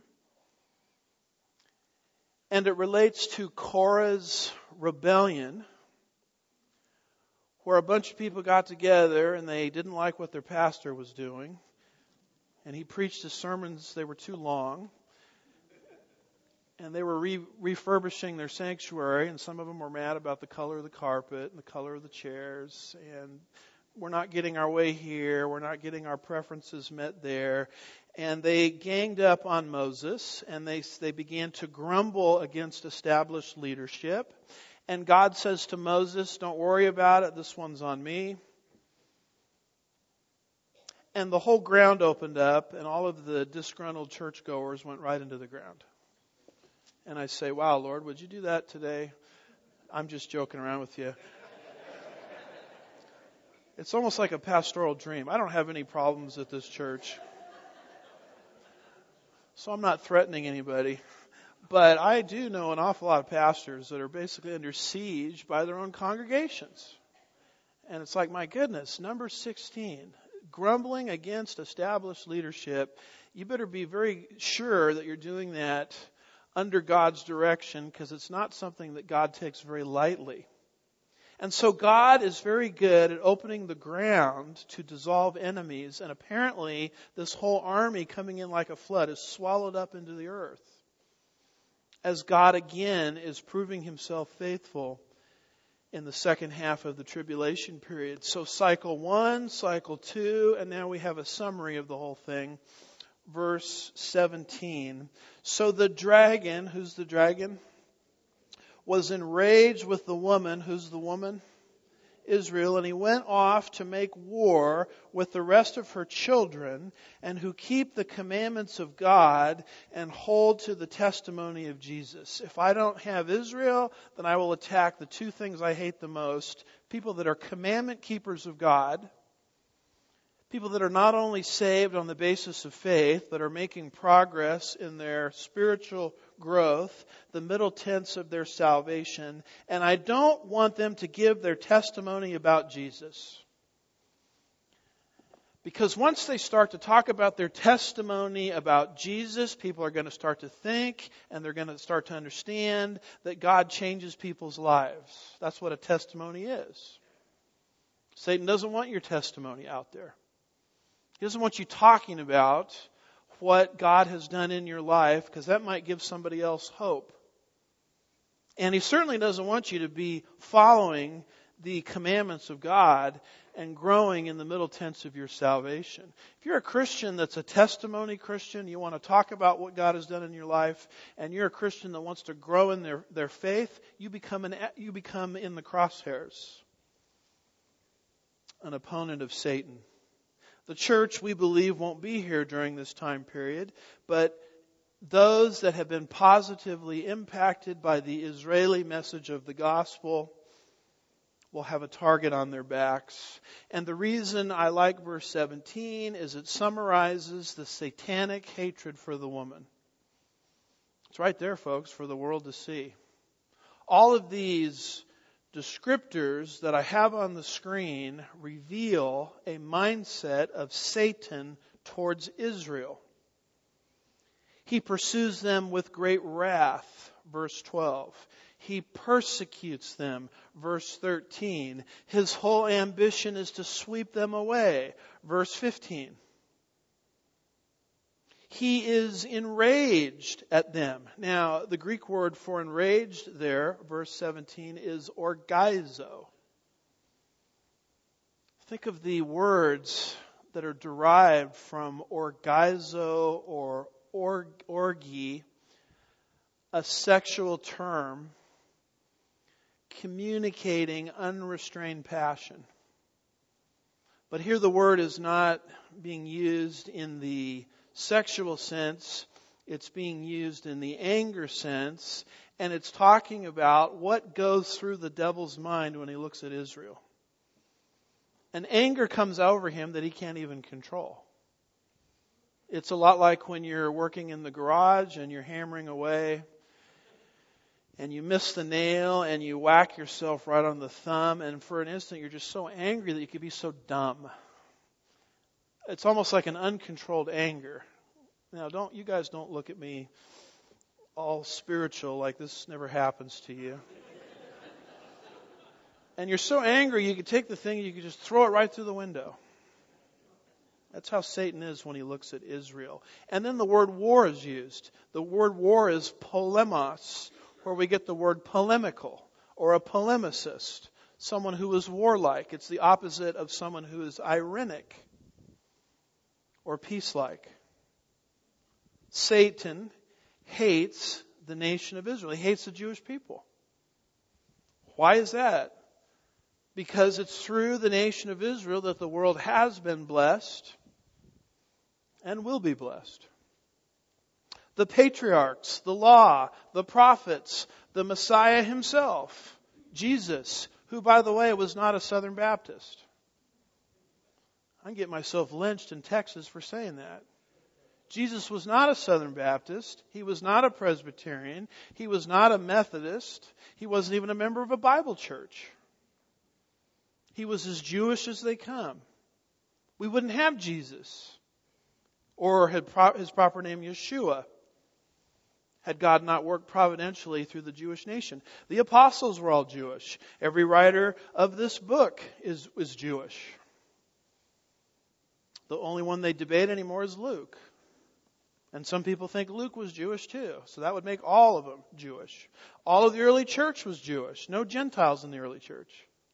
And it relates to Korah's rebellion, where a bunch of people got together and they didn't like what their pastor was doing. And he preached his sermons, they were too long. And they were re- refurbishing their sanctuary, and some of them were mad about the color of the carpet and the color of the chairs, and we're not getting our way here. We're not getting our preferences met there. And they ganged up on Moses, and they, they began to grumble against established leadership. And God says to Moses, don't worry about it. This one's on me. And the whole ground opened up, and all of the disgruntled churchgoers went right into the ground. And I say, wow, Lord, would you do that today? I'm just joking around with you. It's almost like a pastoral dream. I don't have any problems at this church, so I'm not threatening anybody. But I do know an awful lot of pastors that are basically under siege by their own congregations. And it's like, my goodness, number sixteen, grumbling against established leadership. You better be very sure that you're doing that under God's direction, because it's not something that God takes very lightly. And so God is very good at opening the ground to dissolve enemies. And apparently this whole army coming in like a flood is swallowed up into the earth, as God again is proving himself faithful in the second half of the tribulation period. So cycle one, cycle two, and now we have a summary of the whole thing. Verse seventeen. So the dragon, who's the dragon? Was enraged with the woman. Who's the woman? Israel, and he went off to make war with the rest of her children, and who keep the commandments of God and hold to the testimony of Jesus. If I don't have Israel, then I will attack the two things I hate the most: people that are commandment keepers of God, people that are not only saved on the basis of faith, but are making progress in their spiritual growth, the middle tense of their salvation. And I don't want them to give their testimony about Jesus. Because once they start to talk about their testimony about Jesus, people are going to start to think, and they're going to start to understand that God changes people's lives. That's what a testimony is. Satan doesn't want your testimony out there. He doesn't want you talking about what God has done in your life, because that might give somebody else hope. And he certainly doesn't want you to be following the commandments of God and growing in the middle tense of your salvation. If you're a Christian that's a testimony Christian, you want to talk about what God has done in your life, and you're a Christian that wants to grow in their, their faith, you become an you become in the crosshairs, an opponent of Satan. The church, we believe, won't be here during this time period, but those that have been positively impacted by the Israeli message of the gospel will have a target on their backs. And the reason I like verse seventeen is it summarizes the satanic hatred for the woman. It's right there, folks, for the world to see. All of these descriptors that I have on the screen reveal a mindset of Satan towards Israel. He pursues them with great wrath, verse twelve. He persecutes them, verse thirteen. His whole ambition is to sweep them away, verse fifteen. He is enraged at them. Now, the Greek word for enraged there, verse seventeen, is orgizo. Think of the words that are derived from orgizo or org, orgy, a sexual term communicating unrestrained passion. But here the word is not being used in the sexual sense, it's being used in the anger sense, and it's talking about what goes through the devil's mind when he looks at Israel. And anger comes over him that he can't even control. It's a lot like when you're working in the garage and you're hammering away and you miss the nail and you whack yourself right on the thumb, and for an instant you're just so angry that you could be so dumb. It's almost like an uncontrolled anger. Now, don't you guys don't look at me all spiritual like this never happens to you. And you're so angry you could take the thing and you could just throw it right through the window. That's how Satan is when he looks at Israel. And then the word war is used. The word war is polemos, where we get the word polemical, or a polemicist, someone who is warlike. It's the opposite of someone who is irenic or peace-like. Satan hates the nation of Israel. He hates the Jewish people. Why is that? Because it's through the nation of Israel that the world has been blessed and will be blessed. The patriarchs, the law, the prophets, the Messiah himself, Jesus, who, by the way, was not a Southern Baptist. I can get myself lynched in Texas for saying that. Jesus was not a Southern Baptist. He was not a Presbyterian. He was not a Methodist. He wasn't even a member of a Bible church. He was as Jewish as they come. We wouldn't have Jesus, or his proper name Yeshua, had God not worked providentially through the Jewish nation. The apostles were all Jewish. Every writer of this book is, is Jewish. The only one they debate anymore is Luke. And some people think Luke was Jewish too. So that would make all of them Jewish. All of the early church was Jewish. No Gentiles in the early church.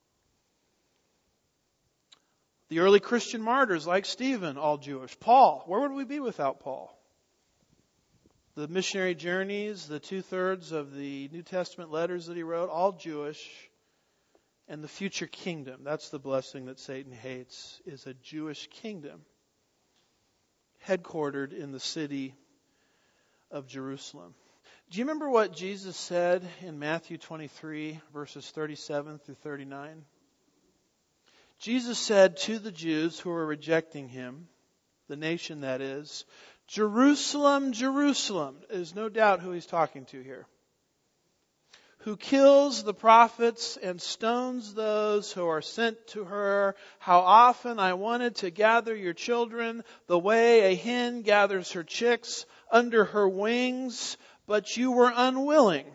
The early Christian martyrs like Stephen, all Jewish. Paul, where would we be without Paul? The missionary journeys, the two-thirds of the New Testament letters that he wrote, all Jewish. And the future kingdom, that's the blessing that Satan hates, is a Jewish kingdom headquartered in the city of Jerusalem. Do you remember what Jesus said in Matthew twenty-three, verses thirty-seven through thirty-nine? Jesus said to the Jews who were rejecting him, the nation that is, Jerusalem, Jerusalem, is no doubt who he's talking to here, who kills the prophets and stones those who are sent to her. How often I wanted to gather your children the way a hen gathers her chicks under her wings, but you were unwilling.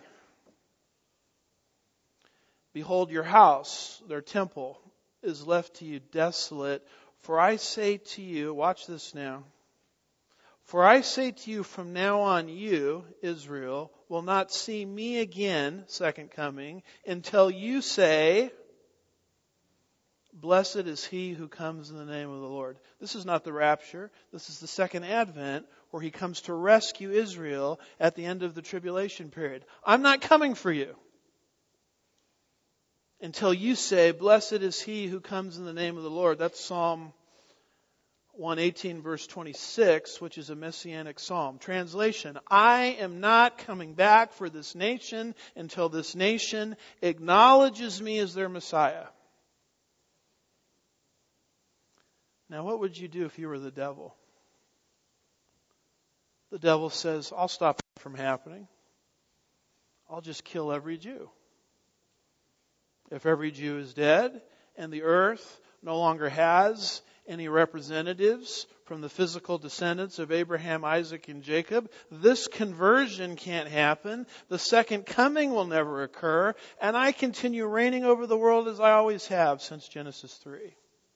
Behold, your house, their temple, is left to you desolate. For I say to you, watch this now. For I say to you, from now on you, Israel, will not see me again, second coming, until you say, blessed is he who comes in the name of the Lord. This is not the rapture. This is the second advent, where he comes to rescue Israel at the end of the tribulation period. I'm not coming for you until you say, blessed is he who comes in the name of the Lord. That's Psalm one eighteen, verse twenty-six, which is a messianic psalm. Translation, I am not coming back for this nation until this nation acknowledges me as their Messiah. Now, what would you do if you were the devil? The devil says, I'll stop it from happening. I'll just kill every Jew. If every Jew is dead and the earth no longer has any representatives from the physical descendants of Abraham, Isaac, and Jacob, this conversion can't happen. The second coming will never occur. And I continue reigning over the world as I always have since Genesis three.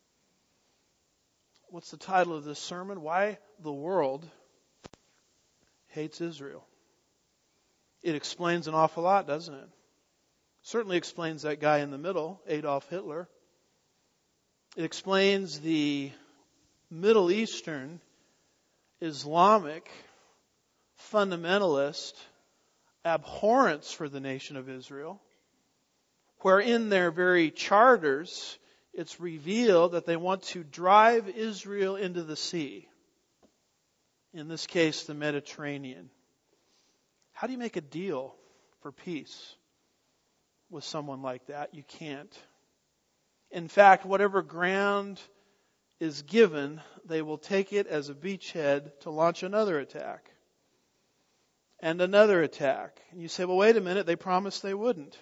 What's the title of this sermon? Why the world hates Israel. It explains an awful lot, doesn't it? Certainly explains that guy in the middle, Adolf Hitler. It explains the Middle Eastern, Islamic, fundamentalist abhorrence for the nation of Israel, where in their very charters it's revealed that they want to drive Israel into the sea. In this case, the Mediterranean. How do you make a deal for peace with someone like that? You can't. In fact, whatever ground is given, they will take it as a beachhead to launch another attack. And another attack. And you say, well, wait a minute, they promised they wouldn't.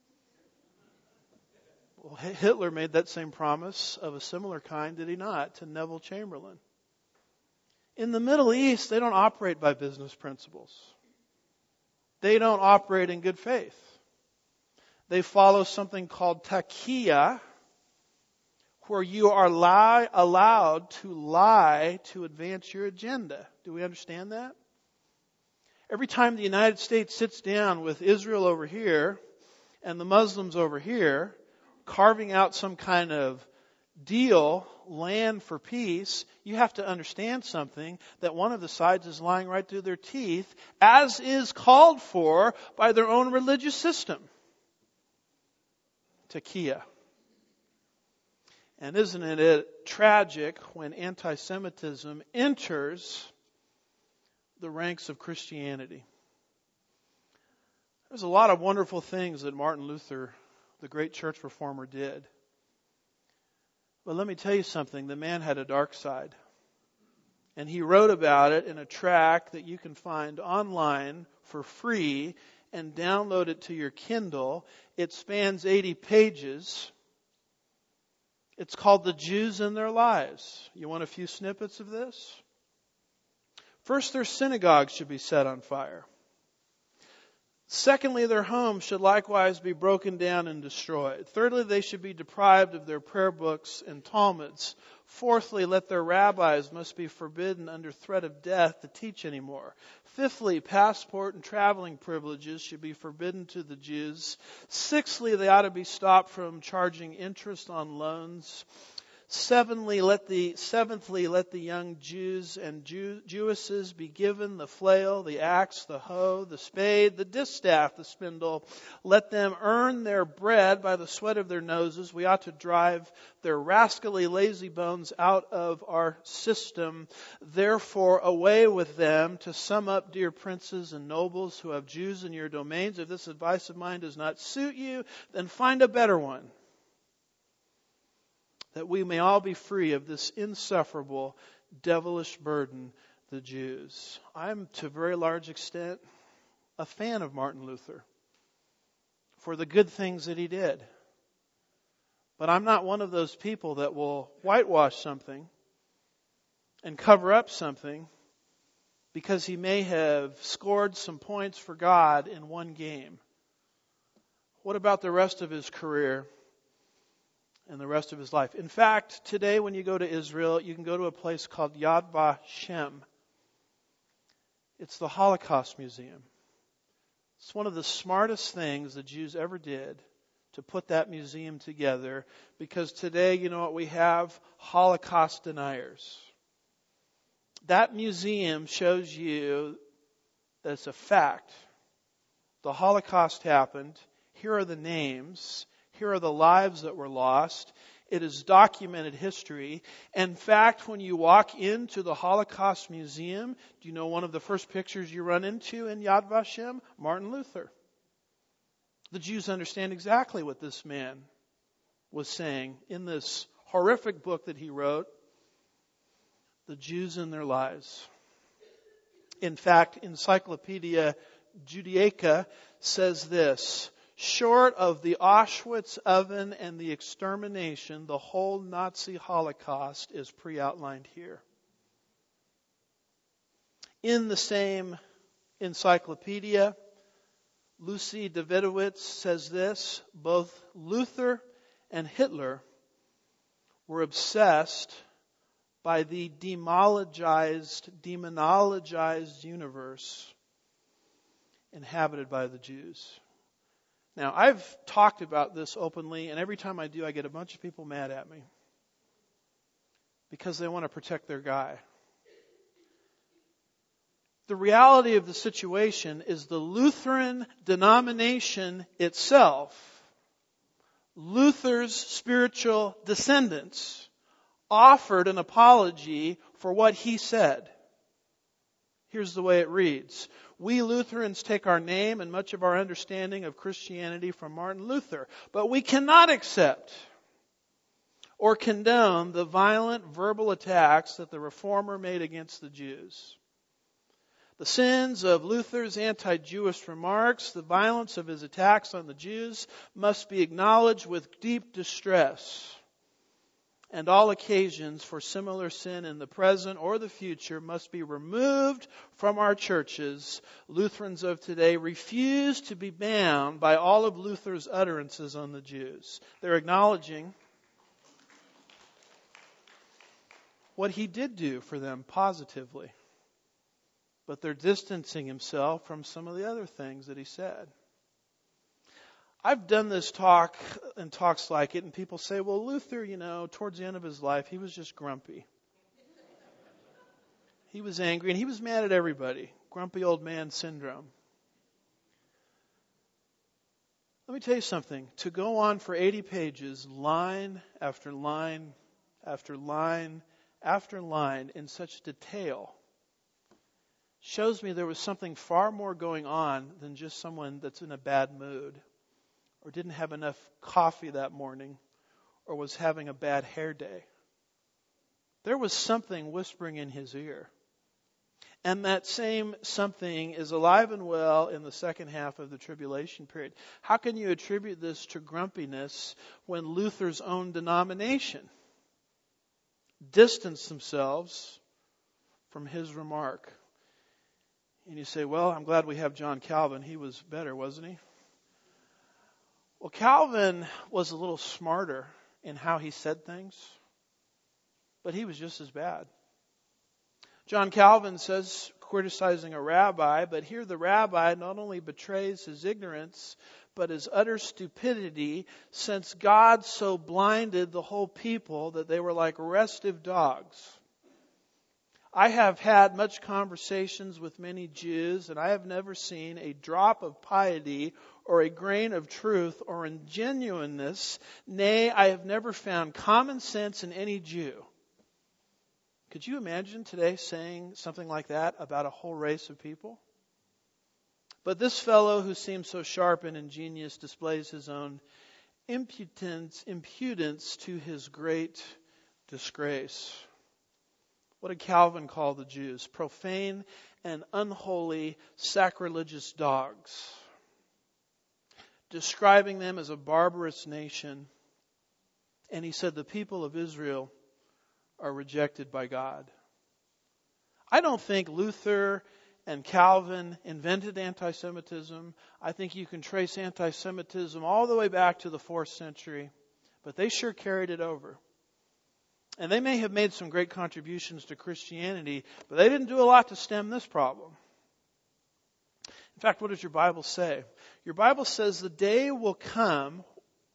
Well, Hitler made that same promise of a similar kind, did he not, to Neville Chamberlain? In the Middle East, they don't operate by business principles. They don't operate in good faith. They follow something called taqiyya, where you are lie, allowed to lie to advance your agenda. Do we understand that? Every time the United States sits down with Israel over here and the Muslims over here, carving out some kind of deal, land for peace, you have to understand something, that one of the sides is lying right through their teeth, as is called for by their own religious system. Taqiyya. And isn't it tragic when anti-Semitism enters the ranks of Christianity? There's a lot of wonderful things that Martin Luther, the great church reformer, did. But let me tell you something, the man had a dark side. And he wrote about it in a tract that you can find online for free and download it to your Kindle. It spans eighty pages. It's called The Jews and Their Lives. You want a few snippets of this? First, their synagogues should be set on fire. Secondly, their homes should likewise be broken down and destroyed. Thirdly, they should be deprived of their prayer books and Talmuds. Fourthly, let their rabbis must be forbidden under threat of death to teach anymore. Fifthly, passport and traveling privileges should be forbidden to the Jews. Sixthly, they ought to be stopped from charging interest on loans. Seventhly, let the seventhly, let the young Jews and Jew, Jewesses be given the flail, the axe, the hoe, the spade, the distaff, the spindle. Let them earn their bread by the sweat of their noses. We ought to drive their rascally lazy bones out of our system. Therefore, away with them. To sum up, dear princes and nobles who have Jews in your domains, if this advice of mine does not suit you, then find a better one, that we may all be free of this insufferable, devilish burden, the Jews. I'm, to a very large extent, a fan of Martin Luther for the good things that he did. But I'm not one of those people that will whitewash something and cover up something because he may have scored some points for God in one game. What about the rest of his career and the rest of his life? In fact, today when you go to Israel, you can go to a place called Yad Vashem. It's the Holocaust Museum. It's one of the smartest things the Jews ever did to put that museum together, because today, you know what we have? Holocaust deniers. That museum shows you that it's a fact. The Holocaust happened. Here are the names. Here are the lives that were lost. It is documented history. In fact, when you walk into the Holocaust Museum, do you know one of the first pictures you run into in Yad Vashem? Martin Luther. The Jews understand exactly what this man was saying in this horrific book that he wrote, The Jews and Their Lives. In fact, Encyclopedia Judaica says this: short of the Auschwitz oven and the extermination, the whole Nazi Holocaust is pre-outlined here. In the same encyclopedia, Lucy Davidowitz says this: both Luther and Hitler were obsessed by the demologized, demonologized universe inhabited by the Jews. Now, I've talked about this openly, and every time I do, I get a bunch of people mad at me because they want to protect their guy. The reality of the situation is the Lutheran denomination itself, Luther's spiritual descendants, offered an apology for what he said. Here's the way it reads: we Lutherans take our name and much of our understanding of Christianity from Martin Luther, but we cannot accept or condone the violent verbal attacks that the Reformer made against the Jews. The sins of Luther's anti-Jewish remarks, the violence of his attacks on the Jews, must be acknowledged with deep distress. And all occasions for similar sin in the present or the future must be removed from our churches. Lutherans of today refuse to be bound by all of Luther's utterances on the Jews. They're acknowledging what he did do for them positively, but they're distancing himself from some of the other things that he said. I've done this talk and talks like it, and people say, well, Luther, you know, towards the end of his life, he was just grumpy. He was angry, and he was mad at everybody. Grumpy old man syndrome. Let me tell you something. To go on for eighty pages, line after line after line after line in such detail, shows me there was something far more going on than just someone that's in a bad mood, or didn't have enough coffee that morning, or was having a bad hair day. There was something whispering in his ear. And that same something is alive and well in the second half of the tribulation period. How can you attribute this to grumpiness when Luther's own denomination distanced themselves from his remark? And you say, well, I'm glad we have John Calvin. He was better, wasn't he? Well, Calvin was a little smarter in how he said things, but he was just as bad. John Calvin says, criticizing a rabbi, but here the rabbi not only betrays his ignorance, but his utter stupidity, since God so blinded the whole people that they were like restive dogs. I have had much conversations with many Jews, and I have never seen a drop of piety or a grain of truth or in genuineness. Nay, I have never found common sense in any Jew. Could you imagine today saying something like that about a whole race of people? But this fellow who seems so sharp and ingenious displays his own impudence, impudence to his great disgrace. What did Calvin call the Jews? Profane and unholy, sacrilegious dogs. Describing them as a barbarous nation. And he said the people of Israel are rejected by God. I don't think Luther and Calvin invented anti-Semitism. I think you can trace anti-Semitism all the way back to the fourth century. But they sure carried it over. And they may have made some great contributions to Christianity, but they didn't do a lot to stem this problem. In fact, what does your Bible say? Your Bible says the day will come,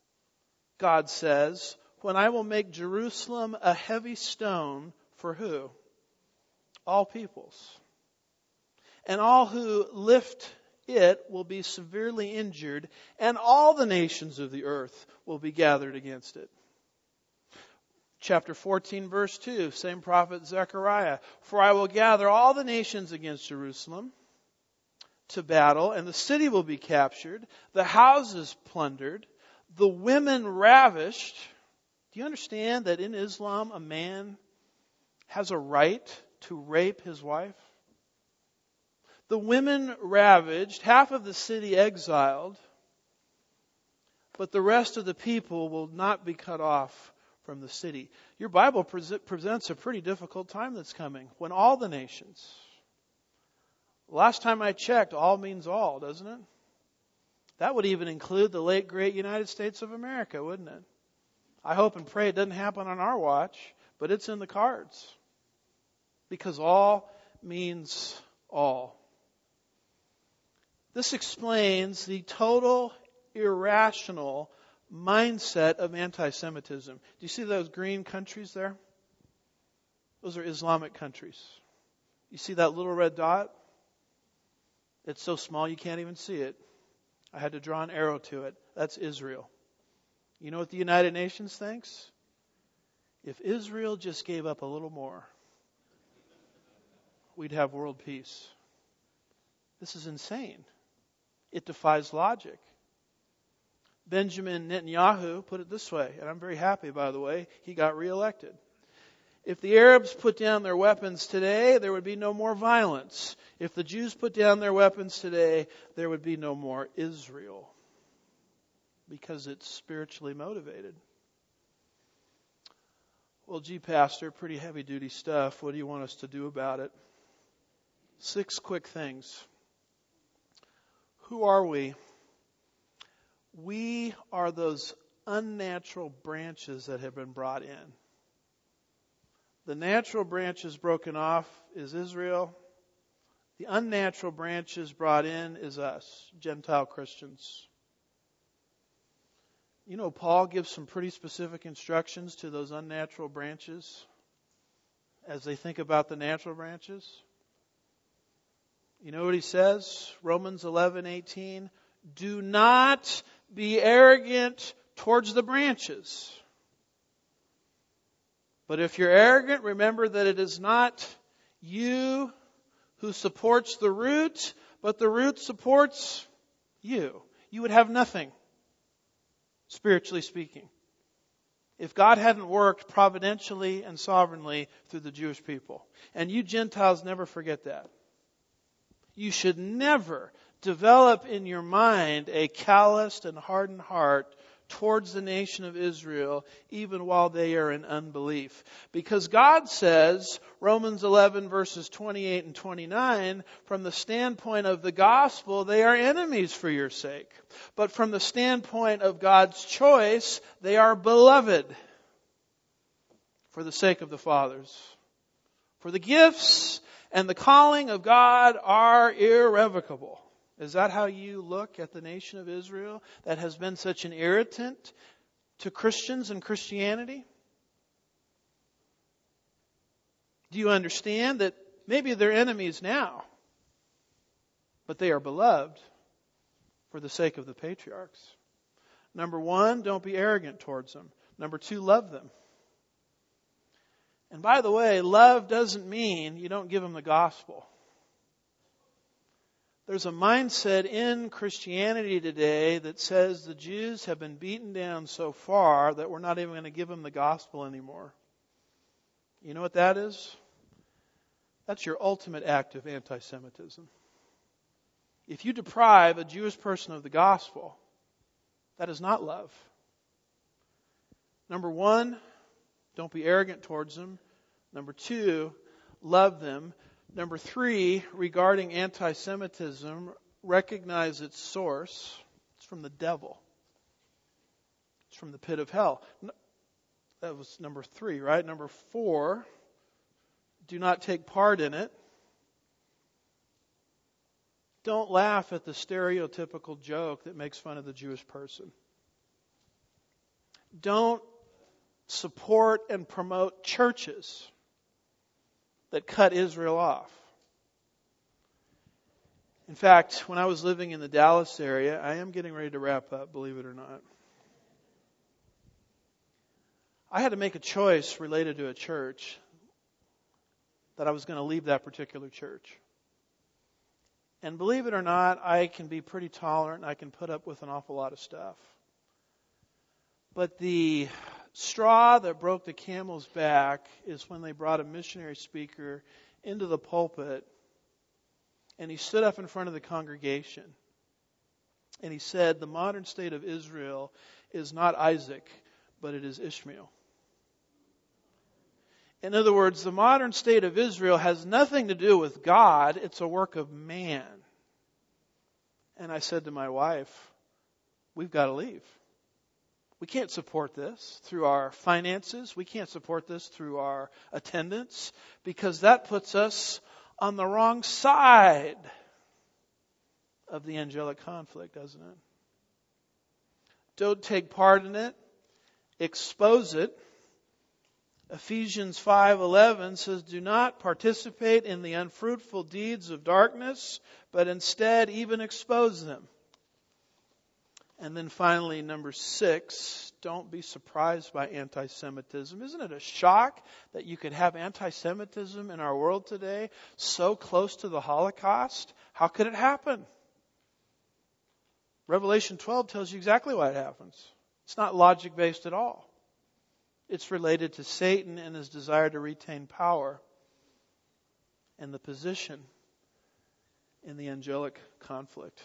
God says, when I will make Jerusalem a heavy stone for who? All peoples. And all who lift it will be severely injured, and all the nations of the earth will be gathered against it. Chapter fourteen, verse two, same prophet Zechariah. For I will gather all the nations against Jerusalem to battle, and the city will be captured, the houses plundered, the women ravished. Do you understand that in Islam a man has a right to rape his wife? The women ravaged, half of the city exiled, but the rest of the people will not be cut off from the city. Your Bible pre- presents a pretty difficult time that's coming, when all the nations. Last time I checked, all means all, doesn't it? That would even include the late great United States of America, wouldn't it? I hope and pray it doesn't happen on our watch, but it's in the cards. Because all means all. This explains the total irrational mindset of anti-Semitism. Do you see those green countries there? Those are Islamic countries. You see that little red dot? It's so small you can't even see it. I had to draw an arrow to it. That's Israel. You know what the United Nations thinks? If Israel just gave up a little more, we'd have world peace. This is insane. It defies logic. Benjamin Netanyahu put it this way, and I'm very happy, by the way, he got reelected. If the Arabs put down their weapons today, there would be no more violence. If the Jews put down their weapons today, there would be no more Israel. Because it's spiritually motivated. Well, gee, Pastor, pretty heavy-duty stuff. What do you want us to do about it? Six quick things. Who are we? We are those unnatural branches that have been brought in. The natural branches broken off is Israel. The unnatural branches brought in is us, Gentile Christians. You know, Paul gives some pretty specific instructions to those unnatural branches as they think about the natural branches. You know what he says? Romans eleven eighteen. Do not be arrogant towards the branches. But if you're arrogant, remember that it is not you who supports the root, but the root supports you. You would have nothing, spiritually speaking, if God hadn't worked providentially and sovereignly through the Jewish people. And you Gentiles never forget that. You should never develop in your mind a calloused and hardened heart towards the nation of Israel, even while they are in unbelief. Because God says, Romans eleven verses twenty-eight and twenty-nine, from the standpoint of the gospel, they are enemies for your sake. But from the standpoint of God's choice, they are beloved for the sake of the fathers. For the gifts and the calling of God are irrevocable. Is that how you look at the nation of Israel that has been such an irritant to Christians and Christianity? Do you understand that maybe they're enemies now, but they are beloved for the sake of the patriarchs? Number one, don't be arrogant towards them. Number two, love them. And by the way, love doesn't mean you don't give them the gospel. There's a mindset in Christianity today that says the Jews have been beaten down so far that we're not even going to give them the gospel anymore. You know what that is? That's your ultimate act of anti-Semitism. If you deprive a Jewish person of the gospel, that is not love. Number one, don't be arrogant towards them. Number two, love them. Number three, regarding anti-Semitism, recognize its source. It's from the devil. It's from the pit of hell. That was number three, right? Number four, do not take part in it. Don't laugh at the stereotypical joke that makes fun of the Jewish person. Don't support and promote churches that cut Israel off. In fact, when I was living in the Dallas area, I am getting ready to wrap up, believe it or not. I had to make a choice related to a church that I was going to leave that particular church. And believe it or not, I can be pretty tolerant and I can put up with an awful lot of stuff. But the straw that broke the camel's back is when they brought a missionary speaker into the pulpit and he stood up in front of the congregation and he said, the modern state of Israel is not Isaac, but it is Ishmael. In other words, the modern state of Israel has nothing to do with God. It's a work of man. And I said to my wife, we've got to leave. We can't support this through our finances. We can't support this through our attendance because that puts us on the wrong side of the angelic conflict, doesn't it? Don't take part in it. Expose it. Ephesians five eleven says, do not participate in the unfruitful deeds of darkness, but instead even expose them. And then finally, number six, don't be surprised by anti-Semitism. Isn't it a shock that you could have anti-Semitism in our world today so close to the Holocaust? How could it happen? Revelation twelve tells you exactly why it happens. It's not logic-based at all. It's related to Satan and his desire to retain power and the position in the angelic conflict.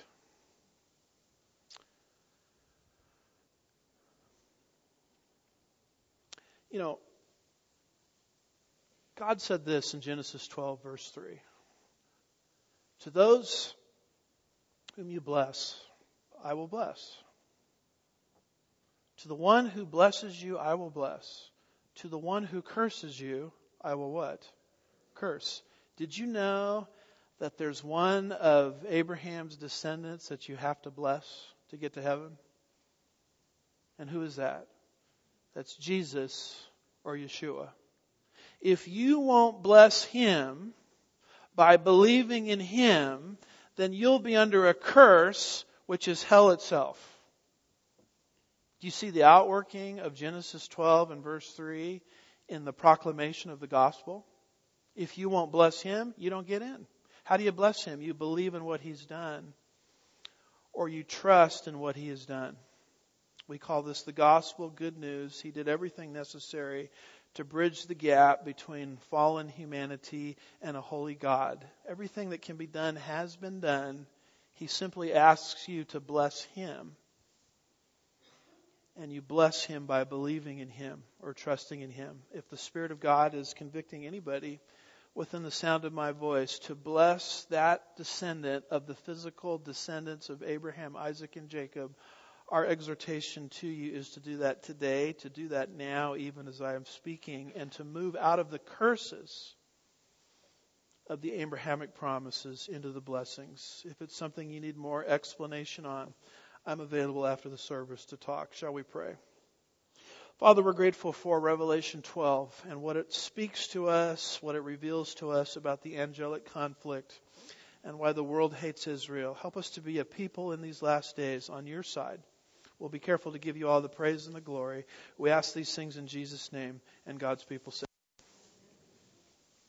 You know, God said this in Genesis twelve, verse three. To those whom you bless, I will bless. To the one who blesses you, I will bless. To the one who curses you, I will what? Curse. Did you know that there's one of Abraham's descendants that you have to bless to get to heaven? And who is that? That's Jesus or Yeshua. If you won't bless Him by believing in Him, then you'll be under a curse, which is hell itself. Do you see the outworking of Genesis twelve and verse three in the proclamation of the gospel? If you won't bless Him, you don't get in. How do you bless Him? You believe in what He's done, or you trust in what He has done. We call this the gospel, good news. He did everything necessary to bridge the gap between fallen humanity and a holy God. Everything that can be done has been done. He simply asks you to bless Him. And you bless Him by believing in Him or trusting in Him. If the Spirit of God is convicting anybody within the sound of my voice to bless that descendant of the physical descendants of Abraham, Isaac, and Jacob, our exhortation to you is to do that today, to do that now, even as I am speaking, and to move out of the curses of the Abrahamic promises into the blessings. If it's something you need more explanation on, I'm available after the service to talk. Shall we pray? Father, we're grateful for Revelation twelve and what it speaks to us, what it reveals to us about the angelic conflict and why the world hates Israel. Help us to be a people in these last days on your side. We'll be careful to give you all the praise and the glory. We ask these things in Jesus' name, and God's people say,